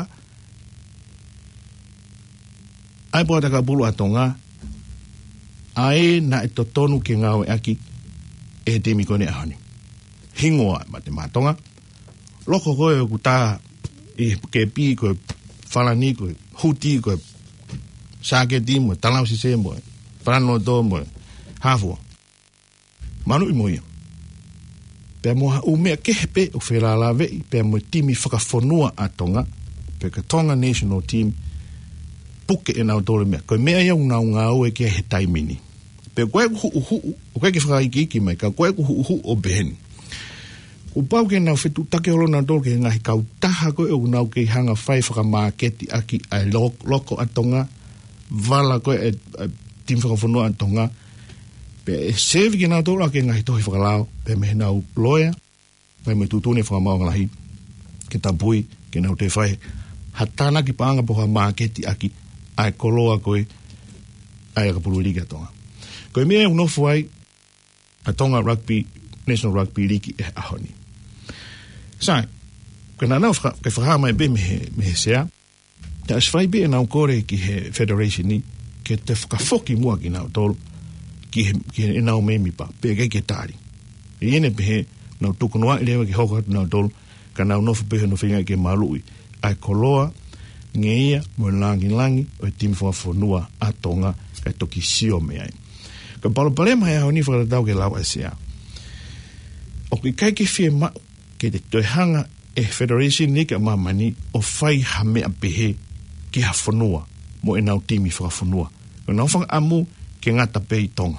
ai poate ka bulu a tonga, ai na e totonu ke ngau e aki e temi kone ahani. Hingoa ma te matonga, loko koe o kutaa i ke pi koe whalani koe huti koe sāketi moe talau si se moe whanano tō moe hafua manu i moia pia moha umea kehepe o whelala vei pia moe timi whakafonua a tonga pia ka Tonga National Team puke e nau tōre mea koe mea iau ngau ngau e kia he taimini pia koe ku hu hu o koe ke whakaiki iki mai ka koe ku hu hu o beheni o pau ke nau whetu take holo na tō ke ngahi kau taha koe o nau ke hanga whai whakamāketi aki ai loko a tonga vala koe e, e tim whakafonua a tonga pe e sevi ke nau tō la ke ngahi tohi whakalao pe me nau loya pe me tutune whakamāngalahi ke tapui ke nau te whai hatana ki paanga poha māketi aki ai koloa koe ai akapuru liki a tonga koe mea unofu ai a Tonga Rugby National Rugby League e ahoni sai, kena nau ke whakama e be me he, me he sea, te aswhai be e nau kore ki he Federation ni, ke te whakafoki mua ki nau tolu, ki he, ki he nau me mipa, pe kei ke tāri. E ene pe he, nau tukunua i lewa ki hoko hatu nau tolu, ka nau nofu pe he no whinga ke malui, ai koloa, ngeia, mo langi langi, o e timi whafonua a tonga, kai toki sio me ai. Ka palo palema e ahoni whakatatau ke lau e sea. O ki kai ke fie mau, ke te toihanga e Federation ni ka mamani o whai ha mea pehe ki ha whanua mo e nau timi whakawhanua. Ko nau whanga amu ke ngata pei tonga.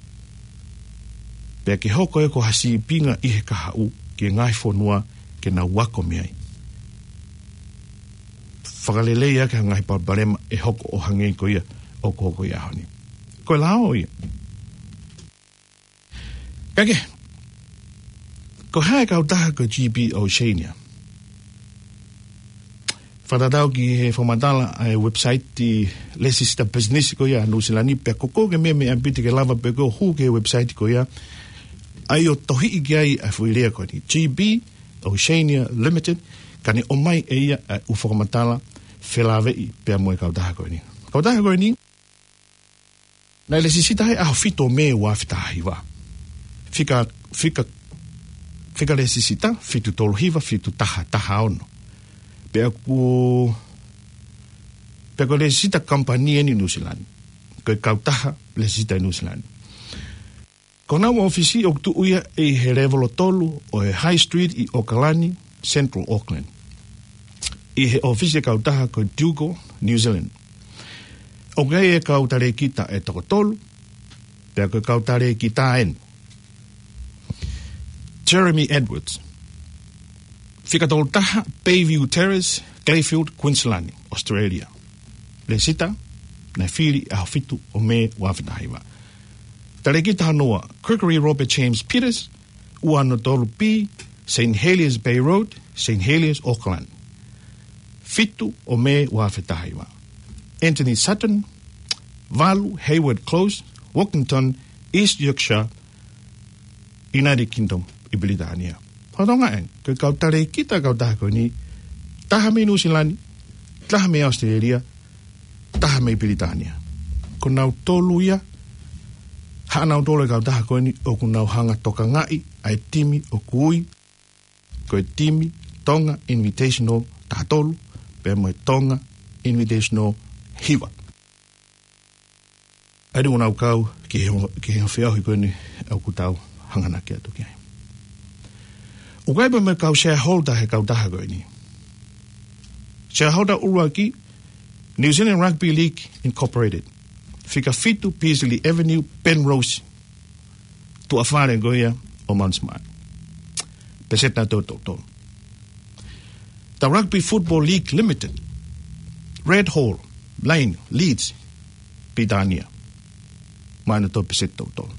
Pea ke hoko e ko hasi pinga i he kaha u ke ngai whanua ke nau wako meai. Whakalelei ake ngai parparema e hoko o hangei ko ia o ko hoko ia honi. Ko e lao ia. Kake. Ko hae kau taha ko G P Oceania. Whatatau ki he whamatala ai website ti Lesista Business ko ia nusilani pe koko ke me me ampiti ke lava pe ko hu ke website ko ia ai o tohi i ki ai a fuirea ko ni G P Oceania Limited kani o mai e ia u whamatala whelawe i pe amoe kau taha ko ni. Kau taha ko ni na lesisita hai aho fito me wa fitahi wa. Fika, fika Whika le sisita, fitu tolu hiva, fitu taha, taha ono. Pea ku Peko le sita kampania ni New Zealand. Koe kautaha le sita New Zealand. Kona wa ofisi o tu uia e he levelo tolu o he High Street i Okalani, Central Auckland. I he ofisi kautaha koe Dougal, New Zealand. O gai e kautare kita e toko tolu, pea koe kautare kita en. Jeremy Edwards. Whikatolu taha, Bayview Terrace, Clayfield, Queensland, Australia. Le sita, na whiri a hawhitu o me wawhinahiwa. Tare kita hanoa, Crickery Robert James Peters, Uano Tolu P, Saint Heliers Bay Road, Saint Heliers, Auckland. Fitu o me wawhinahiwa. Anthony Sutton, Valu, Hayward Close, Walkington, East Yorkshire, United Kingdom, i Britania. Hodonga en, ke kau tare kita kau taha ko ni, taha me New Zealand, taha me Australia, taha me Britania. Ko nau tolu ia, haa nau tolu kau taha ko ni, o ku nau hanga toka ngai, ai timi o kui, ko timi, Tonga Invitational taha tolu, pe mo Tonga Invitational hiwa. Ai nau nau kau, ki he whiahui ko ni, au ku tau hangana ki atu ki ai. O gai pa me kau shareholder he kau taha koe ni. Shareholder urua ki, New Zealand Rugby League Incorporated. Whika fitu Peasley Avenue, Penrose. Tu a whare goia o Mount Smart. Peseta tau tau tau. The Rugby Football League Limited. Red Hall, Lane, Leeds, Pitania. Mana tau peseta tau tau.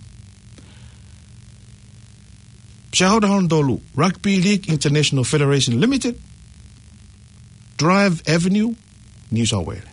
Shareholder Hondolu, Rugby League International Federation Limited, Drive Avenue, New South Wales.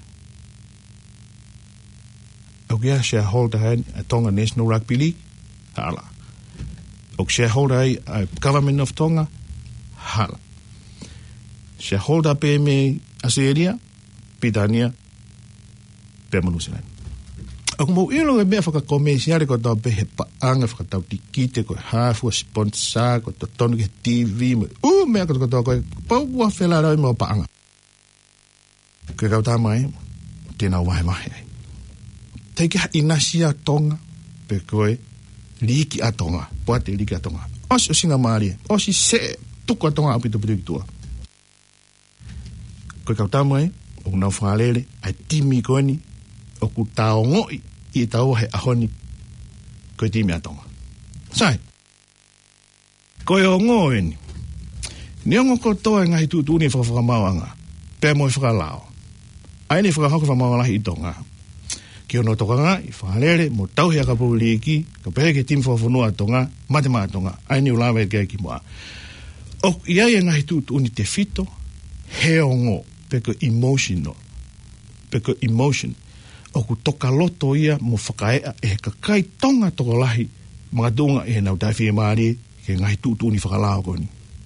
Okay, shareholder hai a Tonga National Rugby League, hala. Okay, shareholder hai a Government of Tonga, hala. Shareholder pe me Australia, Pitania, pe New Zealand. Ako mo ilo e mea whakakomesiare ko tau pehe paanga whakatau tikite ko hafu a sponsor ko to tonu ke T V mo u mea ko tau ko pau ua whela rau mo paanga ke kau tamai tēnā wahe mahe ai teike ha inasia Tonga pe koe liki a Tonga poate liki a Tonga osi o singa maari osi se tuku a Tonga apito pito kitua koe kau tamai o nau whalele ai timi koe ni o ku tau ngoi i tau he ahoni koe timi atonga. Sai, koe o ngoi ni. Ni ongo kotoa ngahi tūtūni whakawhakamauanga, pēr moi whakalao. Aini whakahoko whamaualahi i tonga. Ki ono toka ngā, i whakalere, mo tauhi a kapuli iki, ka pehe ke timi whawhanua atonga, matema atonga, aini ulawe kia ki mua. O iai e ngahi tūtūni te fito, he ongo, peko emotional, peko emotion, o ku toka loto ia mo whakaea e kakai tonga toko lahi mga dunga e nau tai whie maari ke ngahi tūtūni whakalao koni.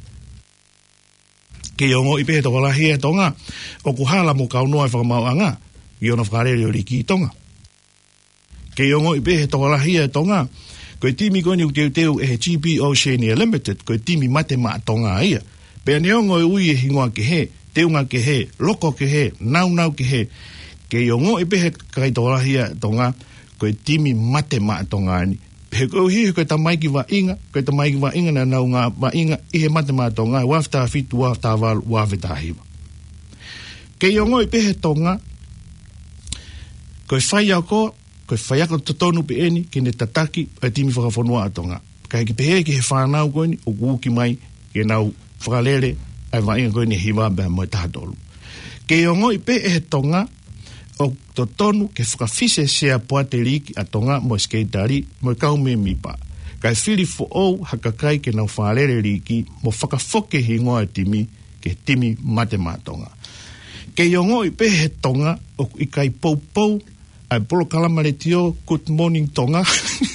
Ke ongo i pehe toko lahi e tonga o ku hala mo kaunoa e whakamau anga i ona whakarere o riki i tonga. Ke ongo i pehe toko lahi e tonga koe timi koni u teu teu e he G B Oceania Limited koe timi mate maa tonga ia. Pea ne ongo e ui e hingoa ke he, teunga ke he, loko ke he, nau nau ke he, ke iongo i pehe kai tōrahia tonga, koe timi mate maa tonga ni. He koe hi koe ta maiki wa inga, koe ta maiki wa inga na nau ngā wa inga, i he mate maa tonga, wafta fitu, wafta walu, wafta hiwa. Ke iongo i pehe tonga, koe whai au ko, koe whai ako totonu pe eni, ke ne tataki, e timi whakawhanua a tonga. Kai ki pehe ki he whanau koe ni, o kuuki mai, ke nau whakalere, ai wa inga koe ni hiwa bea moe tahatolu. Ke iongo i pehe tonga, o to tonu ke whakawhise sea poate riki a tonga mo skeitari mo kaume mipa. Kai whiri fo ou hakakai ke nau whārere riki mo whakawhoke hingoa timi ke timi mate mātonga. Ke iongo i pehe tonga o i kai pou pou ai polo kalamare tio good morning tonga.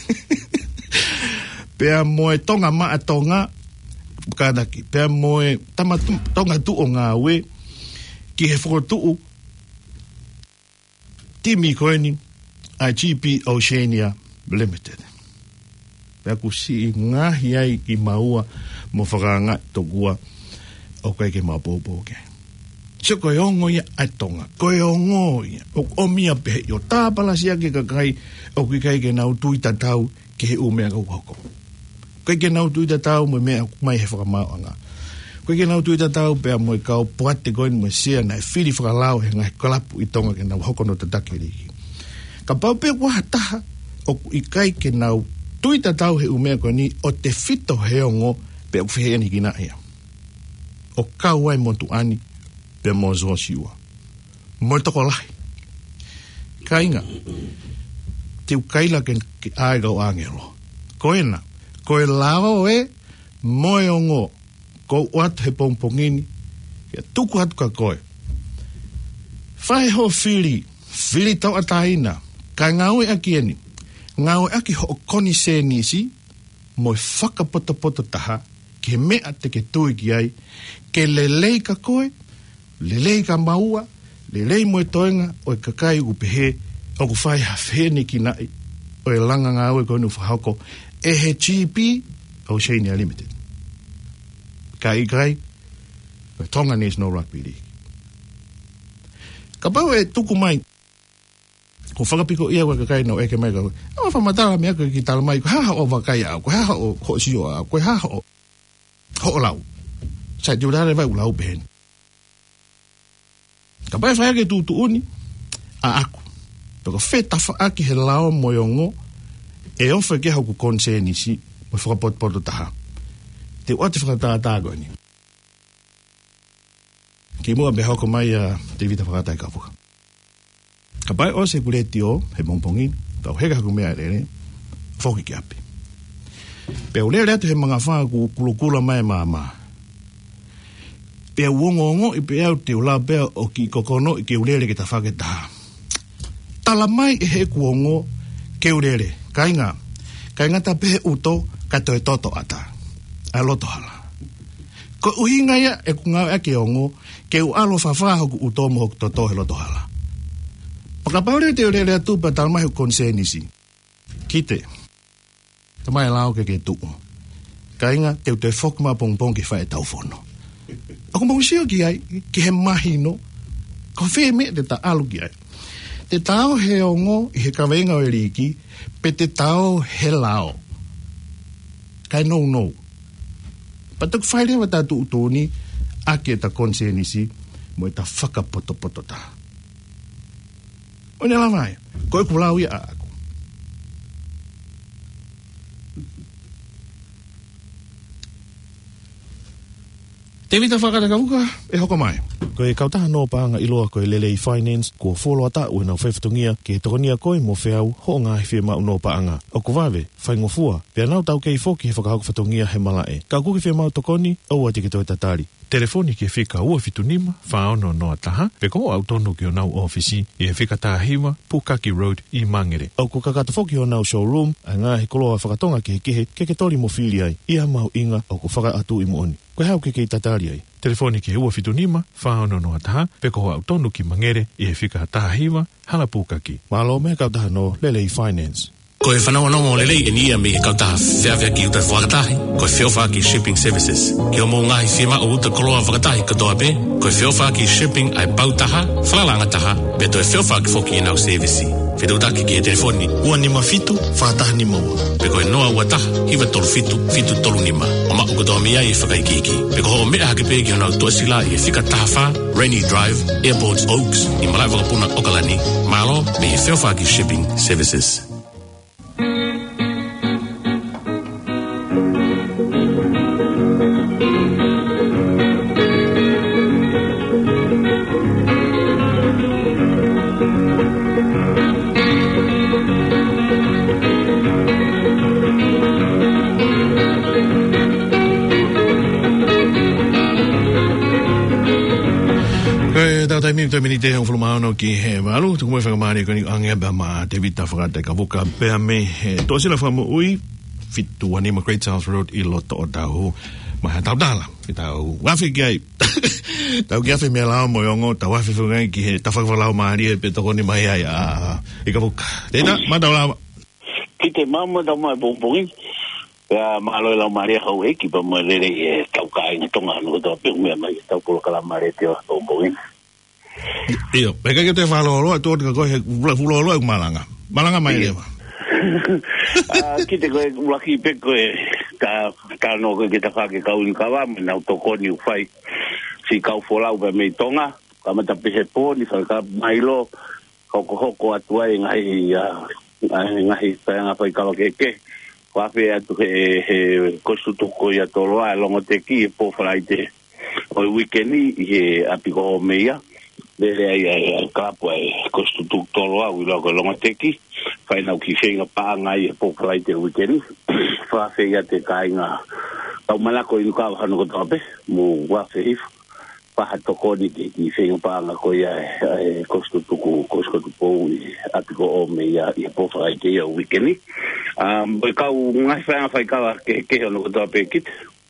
Pea moe tonga maa tonga kadaki. Pea moe tama tonga tu o ngā we ki he whakotuu timi koeni a G B Oceania Limited. Pea ku si ngahi ai ki maua mo whakanga tokua o kai ke mapōpō ke. Se koe ongo ia aitonga, koe ongo ia, o omia pehe, o tāpala sia ke kakai, o ki kai ke nau tui tatau, ke he umea kau hoko. Koe ke nau tui tatau, mo mea mai he whakamau anga. Koe ke nau tui tatau, pea mo i kau poate koe mo sia, na e whiri whakalau, he ngai kalapu i tonga ke nau hoko no tatake riki. Ka pau pea waha taha, o i kai ke nau tui tatau he umea koe ni, o te fito he ongo, pea uwhihe ani ki na ea. O kau ai montu ani, pe mo zo siwa mo to lai kainga te kaila ke ai go angelo koena koe lao e mo ongo ko wat he pompongini ya tuku hatu ka koe fai ho fili fili tau ataina ka ngau e akieni ngau e aki ho koni se nisi mo faka poto poto taha ke me ate ke tui ki ai ke lelei ka koe lelei ka maua, lelei mo e toenga, o e kakai upehe, o ku whai hawhene ki nai, o e langa ngā ue koinu whahako, e he G P, o Shania Limited. Ka i kai, o e Tonga National Rugby League. Ka pau e tuku mai, ko whakapiko ia wa kakai no eke mai ka, awa whamatara mea ka ki tala mai, ko haha o wakai au, ko haha o ho sio au, ko haha o ho lau. Sai diurare vai ulau pehen. Ka pai whaia ke tūtu uni, a aku. Peko wheta whaaki he lao moiongo, e ofe ke hau ku konseni si, mo whakapotpoto taha. Te wate whakatātāgo ni. Ki mua be hauko mai a te vita whakatai ka puka. Ka pai o se kureti o, he mompongin, tau heka haku mea rere, whoki ki api. Pe o lere atu he mga whaa ku kulukula mai maa maa. Pea uongo i pe au te ula pea o ki kokono i ke urere ke ta whake taha. Tala mai e he kuongo ke urere. Kainga, kainga ta pehe uto ka toi toto ata. A loto hala. Ko uhinga ia e kungau e ke ongo ke u alo whawhaho ku uto mo hoku toto he loto hala. Pakapaure te urere atu pa tala mai hu konsenisi. Kite. Tamai lao ke ke tuu. Kainga te ute whokma pongpong ki whae tau whono. Ako mausio ki ai, ki he mahino, ko whee me te ta alu ki ai. Te tau he ongo i he kawenga o e riki, pe te tau he lao. Kai nou nou. Patuk whaere wa tatu utoni, ake ta konsenisi, mo e ta whakapoto poto ta. One la mai, ko e kulau ia aku. Te vita whakata ka uka, e hoko mai. Ko e kautaha no paanga iloa ko e Lelei Finance, ko wholo ata ue nau whewhitungia, ke tokonia koe mo whiau, ho ngā he whia mau no paanga. O ko wawe, whai ngofua, pia nau tau kei whoki he whakahauka whatungia he malae. Ka kuki whia mau tokoni, au ati ke toi tatari. Telefoni ki e whika ua fitunima, whaono noa taha, pe ko au tonu ki o nau ofisi, i e whika taha hiwa, Pukaki Road, i Mangere. Au ko kakata whoki o nau showroom, a ngā he koloa whakatonga ki he kehe, ke ke tori mo whili ai, i a mau inga, au ko whaka atu i mo oni. Koe hau ke kei tatari ai. Telefoni ki e ua fitunima, whaono noa taha, pe ko au tonu ki Mangere, i e whika taha hiwa, hala Pukaki. Malo mea kautaha no Lelei Finance. Ko e whanau anongo lelei e nia me e kautaha whiawhia ki uta whakatahi, ko e whiawhaki shipping services. Ki o mō ngahi whima o uta koloa whakatahi katoa pe, ko e whiawhaki shipping ai pautaha, whalalanga taha, pe to e whiawhaki whoki e nau servisi. Whitautaki ki e telefoni, ua nima fitu, whakataha nima ua. Pe ko e noa ua taha, hiwa tolu fitu, fitu tolu nima. O maa katoa mea i e whakaikiki. Pe ko ho mea hake pe ki o nau tuasila i e whika taha wha, Rainy Drive, Airports Oaks, i malai wakapuna Okalani, malo me e whiawhaki shipping services. Minite hong fulumano ki he malu tu mo whakamani kani angia ba ma te vita whakata ka buka pea me he tōsila whakamu ui fitu wanima Great South Road i loto o tau maha tau dala ki tau wafi ki ai tau ki afi mea lao moyongo tau wafi whakai ki he tawhakawhalau maari e pe toko ni mai ai i ka buka tēnā ma tau lao ki te mama tau mai pōpongi pea malo lau maari hau e ki pa mo lere e tau ka inga tonga anu tau pe mea mai tau polo kala maari te o pōpongi Iyo, peka ke te whalolo, tō te koe he fulolo e malanga. Malanga mai lewa. Ki te koe ulaki pe koe ka ka no koe ke ta whake kauli kawa, mena utokoni uwhai si kau wholau pe mei tonga, ka mata pehe pōni, ka mailo, hoko hoko atua e ngahi ngahi taanga whai kawa keke, whawhi atu he he kostu toko i atoloa, longo te ki e pōwhalai te o wikeni i he apiko o meia, Lele ai ai kapu ai kostu tuk tolo au i loko longa teki. Whai nau ki whenga pānga i e pōkalai te weekend. Whawhea te kāinga tau malako i nukawa hano ko tape. Mo wawhe hifu. Whaha toko ni te ki whenga pānga ko i ai kostu tuku, kostu tuku i apiko o me i e pōkalai te i a weekend. Boi kau ngai whainga whai kawa ke ke hano ko tape kit.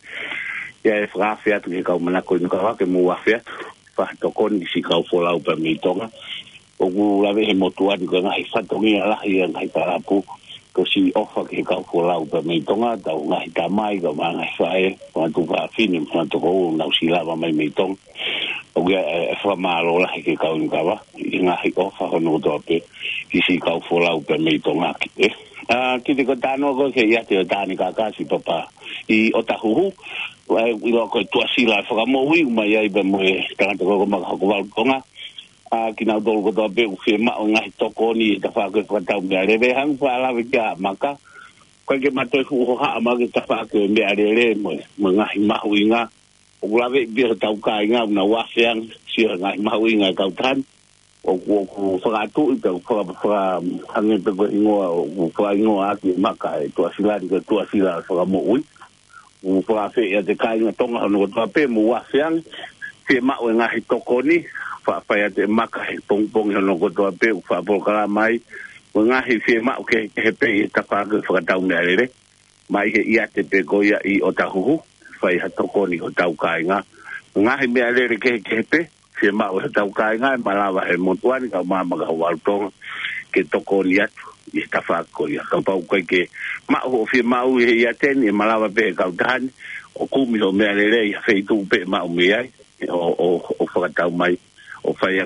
Ia e whawhea tu ke kau malako i nukawa ke mo wawhea tu. Tokoni si kau folau pa mi tonga o ku lave he motuani ko ngai fatongi ala ia ngai tarapu ko si ofa ke kau folau pa mi tonga ta ngai tamai ko ngai fae ko tu va fini ko to ko na usilava mai mi tong o ge fa malo la ke kau ngava ngai ofa hono to pe ki si kau folau pa mi tonga ke ah ki te ko tano ko ke ia te tani ka ka si papa i otahu ai ilo ko tu asila fa mo wi mai ai be mo tanga ko ma ko wal konga a kina dol ko do be u fe ma ngai to ko ni ta fa ko ta me re be hang fa la we ka maka ko ke ma to hu ha ma ke ta fa ko me re re mo ngai ma wi nga o la ve bi ta ka nga na wa fiang si ngai ma wi nga ka tan o ko ko fa tu i ko fa hang te ko ngo o fa ngo a ki maka to asila ko to asila fa mo wi u whawhe ia te kāinga tonga hono ko tape mu wawheang te mao e ngahi tokoni whawhai a te maka he pongpong hono ko tape u whapolkara mai u ngahi whe mao ke he pe i tapaka whakatau mea rere mai he ia te pe goia i o tahuhu whai ha tokoni ho tau kāinga ngahi mea rere ke he pe whe mao he tau kāinga e malawa he motuani ka mamaka ho walutonga ke tokoni atu i tafako ia ka pau kai ke ma o fi mau e ia ten e malawa pe ka tan o kumi o me ale ia feitu pe ma o me ai o o o fakatau mai o fai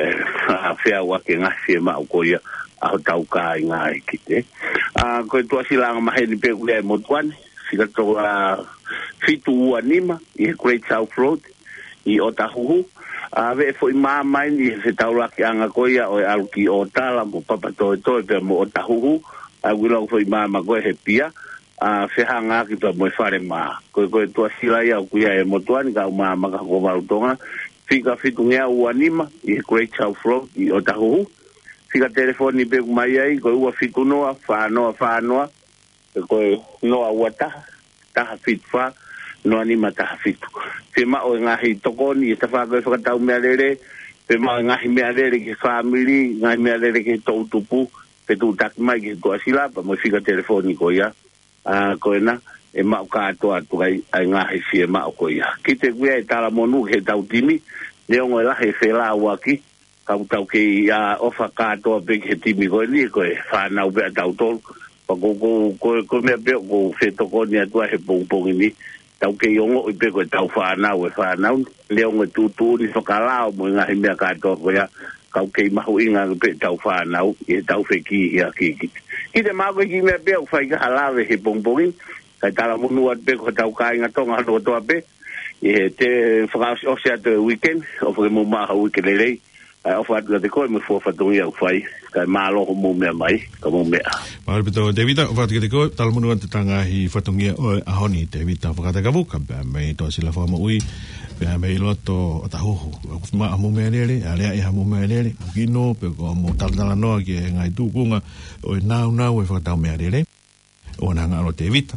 a fea wa ke ngasi ma o ko ia a tau ka nga kite a ko tu asila ma he ni pe ku le motwan sika to a fitu anima i Great South Road i Otahuhu a ve foi mama ni se taula ki anga koia o alki o tala mo papa to to pe mo Otahuhu a wilo foi mama ko he pia a se hanga ki to mo fare ma ko ko to asila ia ku ia e motuani ka mama ka ko valtonga fica fitunga o anima i Great South Road i Otahuhu fica telefoni pe mai ai ko ua fitunoa fa no fa no ko no awata ta fitfa no anima ta fitu pe ma o ngahi tokoni e tafa ko whakatau mea lere pe ma ngahi mea lere ki family ngahi mea lere ki tautupu pe tu tak mai ki to asila pa mo fika telefoni ko ia a ko na e ma o ka to atu ai ngahi fie ma o ko ia ki te kuia e tala monu he tau timi le o la he fela waki ka tau ke ia ofa ka to pe ke timi ko ni ko e fa na u be tau tol pa ko ko ko me be ko fe tokoni atu he pong pong ni tau ke yongo i pe ko tau whanau e whanau leo nge tūtū ni whakalao mo ngā himea kātoa ko ia kau ke mahu inga pe tau whanau i tau wheki ia ki ki ki te mako i ki mea pe au whai ka halawe he pongpongin kai tala munu at pe ko tau ka inga tonga hano toa pe i he te whakaosi ose atu e weekend o whake mo maha weekend lei ai ofa atu te koe me fuafatungi au whai kai māloho mo mea mai ka mo mea Maare pito Davida o whate te koe talamunu an te tanga hi whatungia o ahoni Davida whakata kavuka pia mei toa sila whama ui pia mei loto o tahoho ma amu mea lere a lea i hamu mea lere o kino pe ko mo talatala noa ki e ngai tūkunga o e nau nau e whakatau mea lere o nanga alo Davida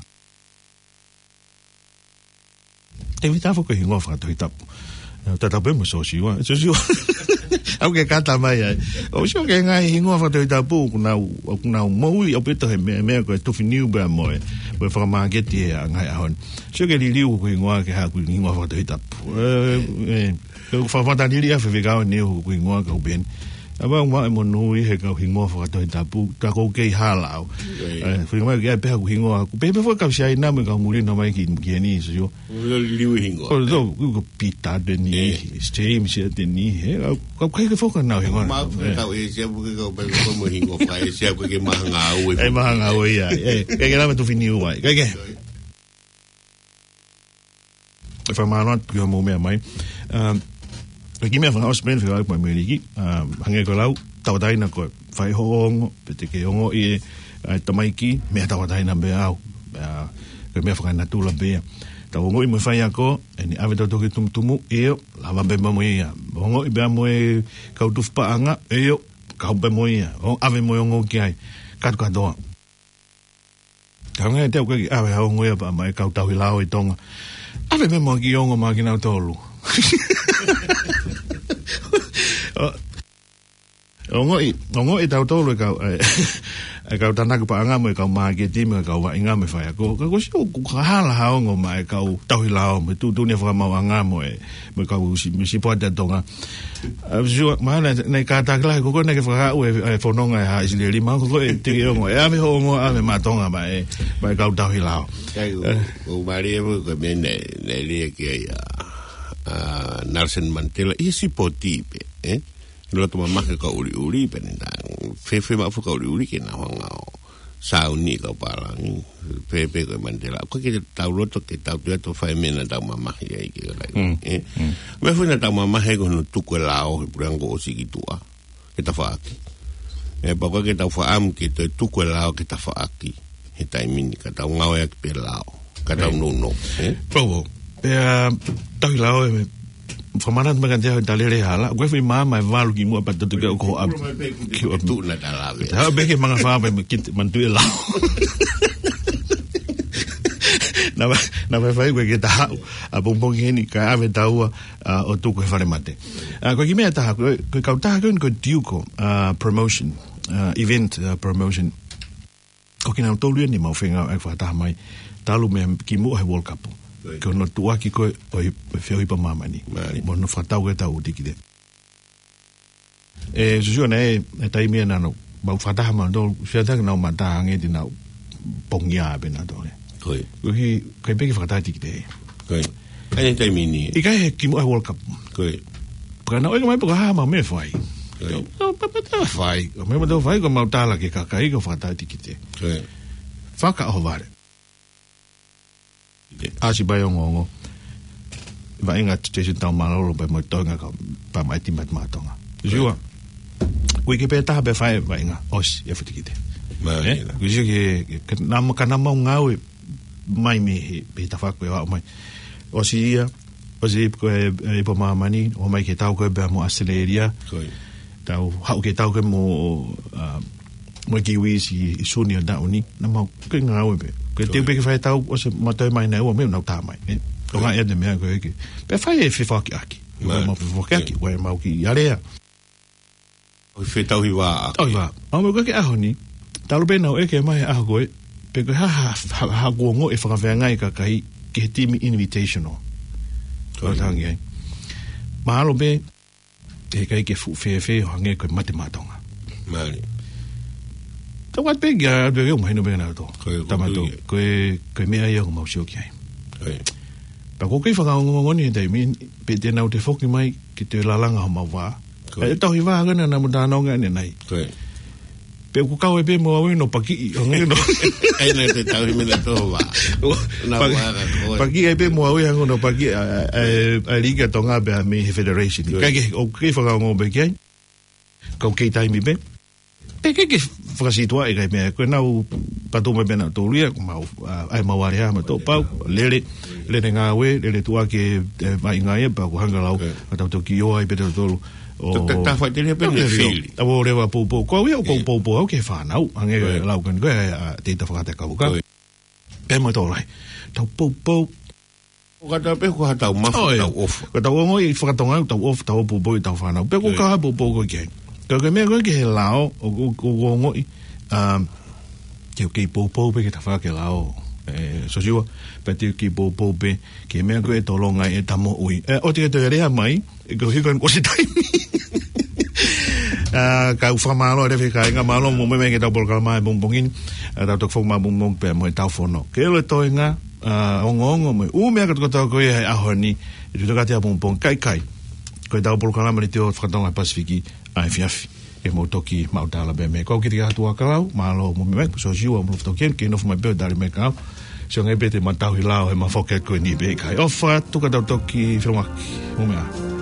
Davida whaka hingoa whakatau i tapu tata pe mo so siwa so siwa au ke kata mai ai o sio ke ngai hingoa fa te tapu kuna kuna moi o peto he me me ko tu finiu ba mo e po fa ma ke ti ngai ahon sio ke li liu ko hingoa ke ha ku hingoa fa te tapu e e fa fa ta li li fa vega ne ko hingoa ko ben aba wa mo no i he ka hingo fa to tapu ka ko ke halao eh fui mai ke pe ku hingo ku pe pe fo ka sia ina me ka muri no mai ki ki ni so liu hingo o do ku pita de ni steam se de ni he ka ka ke fo ka na hingo ma ka e se bu ke ko pe ko mo hingo fa e se ku ke ma nga o e ma nga o ya e ke na me tu fini o ai ke ke fa ma no ku mo me mai um Ki mea whanga osmen whia au mai meriki, hange ko lau, tawataina ko whai hoongo, pete ke ongo i e tamaiki, mea tawataina mea au, ko mea whanga natula bea. Ta ongo i mo whai ako, e ni awe tautoki tumutumu, eo, lawa bemba mo ia. Ongo i bea mo e kautufu paanga, eo, kau bemba mo ia. O awe mo ongo ki ai, katu katoa. Ka ngai teo kaki awe haongo ia pa mai kautau i lao i tonga. Awe me mo ki ongo ma ki nau tolu. Ongo i, ongo i tau tolu e kau, e kau tanaku pa anga mo e kau maa ke timi e kau wa inga me whai ako. Ka ko si o kukahala haongo ma e kau tauhi lao, me tu tu ne whakamau anga mo e, me kau si, me si poata tonga. Sio, maana nei kātākila, koko nei ke whakau e whanonga e haisi le lima, koko e tiki ongo, e ame hongo, ame mātonga ma e, ma e kau tauhi lao. Kai o mari e mo ka me nei, nei lia ki ai a, Uh, Nelson Mandela i si poti pe eh lo to mama ka uri uri pe na fe fe ma fu ka uri uri ke na hanga sa uni ka para ni pe pe ko Mandela ko ke ta lo to ke ta to fa me na ta mama ya ke la eh me fu na ta mama he ko no tu ko lao brango o si kitua ke ta fa aki e pa ko ke ta fa am ke to tu ko lao ke ta fa aki he ta min ka ta ngao ya ke pe lao ka ta no no eh Provo pe tau lao e whamanat me kantea talere hala koe whi maa mai walu ki mua patatu ke ko ab ki o tu na talawe ha beke manga whape me kit mantu e lao na na vai vai koe ke ta a pompong heni ka ave taua o tu koe whare mate koe ki mea taha koe kau taha koe koe diuko promotion event promotion ko ki nau tolu ni mau whenga e whataha mai talu mea ki mua he World Cup ko no tuaki ko oi feo ipa mamani mo no fatau ke tau tikide e so ne e tai me na no ba fata ma do feta na ma ta nge di na pongya be na do le koi ki kai be ki fata tikide koi ai tai mini i kai ki mo World Cup koi pra na oi mai po ha ma me fai no pa pa ta fai me ma do fai ko ma ta la ke ka kai ko fata tikide koi faka o vare asi bai o ngongo va inga station tau malolo bai mo tonga ka pa mai timat matonga jua kui ke peta be fai va inga os e futikite eh kui ke na mo kana mo ngau mai me peta fa ko mai osia osi ko e po mamani o mai ke tau ko be mo aceleria tau hau ke tau ke mo mo kiwi si suni da uni na mo ke ngau be que te pe que fai tau o se matai mai nei o me não tá mai eh o ga é de me que pe fai e fifa aqui aqui mo fifa aqui o mau ki area o fe tau i wa o va o me que a honi tau be não é que mai a go pe que ha ha ha go ngo e fa ngai ka kai que team invitational o tangi ma lo be e kai que fu fe fe o ngai ko matematonga mali to wat big ya de yo mai no be na to tamato ko ko me ai ko mau sio ki ai pa ko ke fa ngo ngo ni de min pe de na te foki mai ki te la langa ma va e to hi va ga na na mu da no ga ni nai pe ku ka we pe mo wa no pa ki o ngi no ai na te ta mi na to va na va pa ki ai pe mo wa ngo no pa ki a liga tonga be me federation ka ke o ke fa ngo be ki ko ke tai mi be pe ke ke frasitua e kai me ko na patu me bena to ria ko mau ai mau area ma to pau lele lele nga we lele tua ke vai nga e pa ko hanga lau ta to ki yo ai pe to o ta fa te ne pe ne fili ta bo le va po po ko yo ko po po ke fa na ange lau kan ko te ta fa ta ka ka pe mo to lai ta po po ko ta pe ko ta ma ta off ko ta mo i fa ta nga ta off ta po po ta fa na pe ko ka po po ko ke ko ke me ko ke lao o ko ngo um ke ke po po pe ke ta fa ke lao eh so jiwa pe te ke po po pe ke me ko e to longa e ta mo ui eh o te te rea mai e ko hi ko ko se tai Ah, ka ufa malo de fika nga malo mo me ke tau por kalma bombongin, tau tok fo ma bombong pe mo tau fono. Ke lo to nga ongongo mo u me ka to ko e ahoni, i to ka te bombong kai kai. Ko tau por kalma ni te o fratong Pasifiki ai fiafi. E mo toki ma utala be me. Ko ki ka tu akalau, malo mo me so jiu mo token ke no fo me be dari me ka. So ngai bete ma tau hilao e ma foke ko ni be kai. Ofa tu ka tau toki filmaki. Mo me.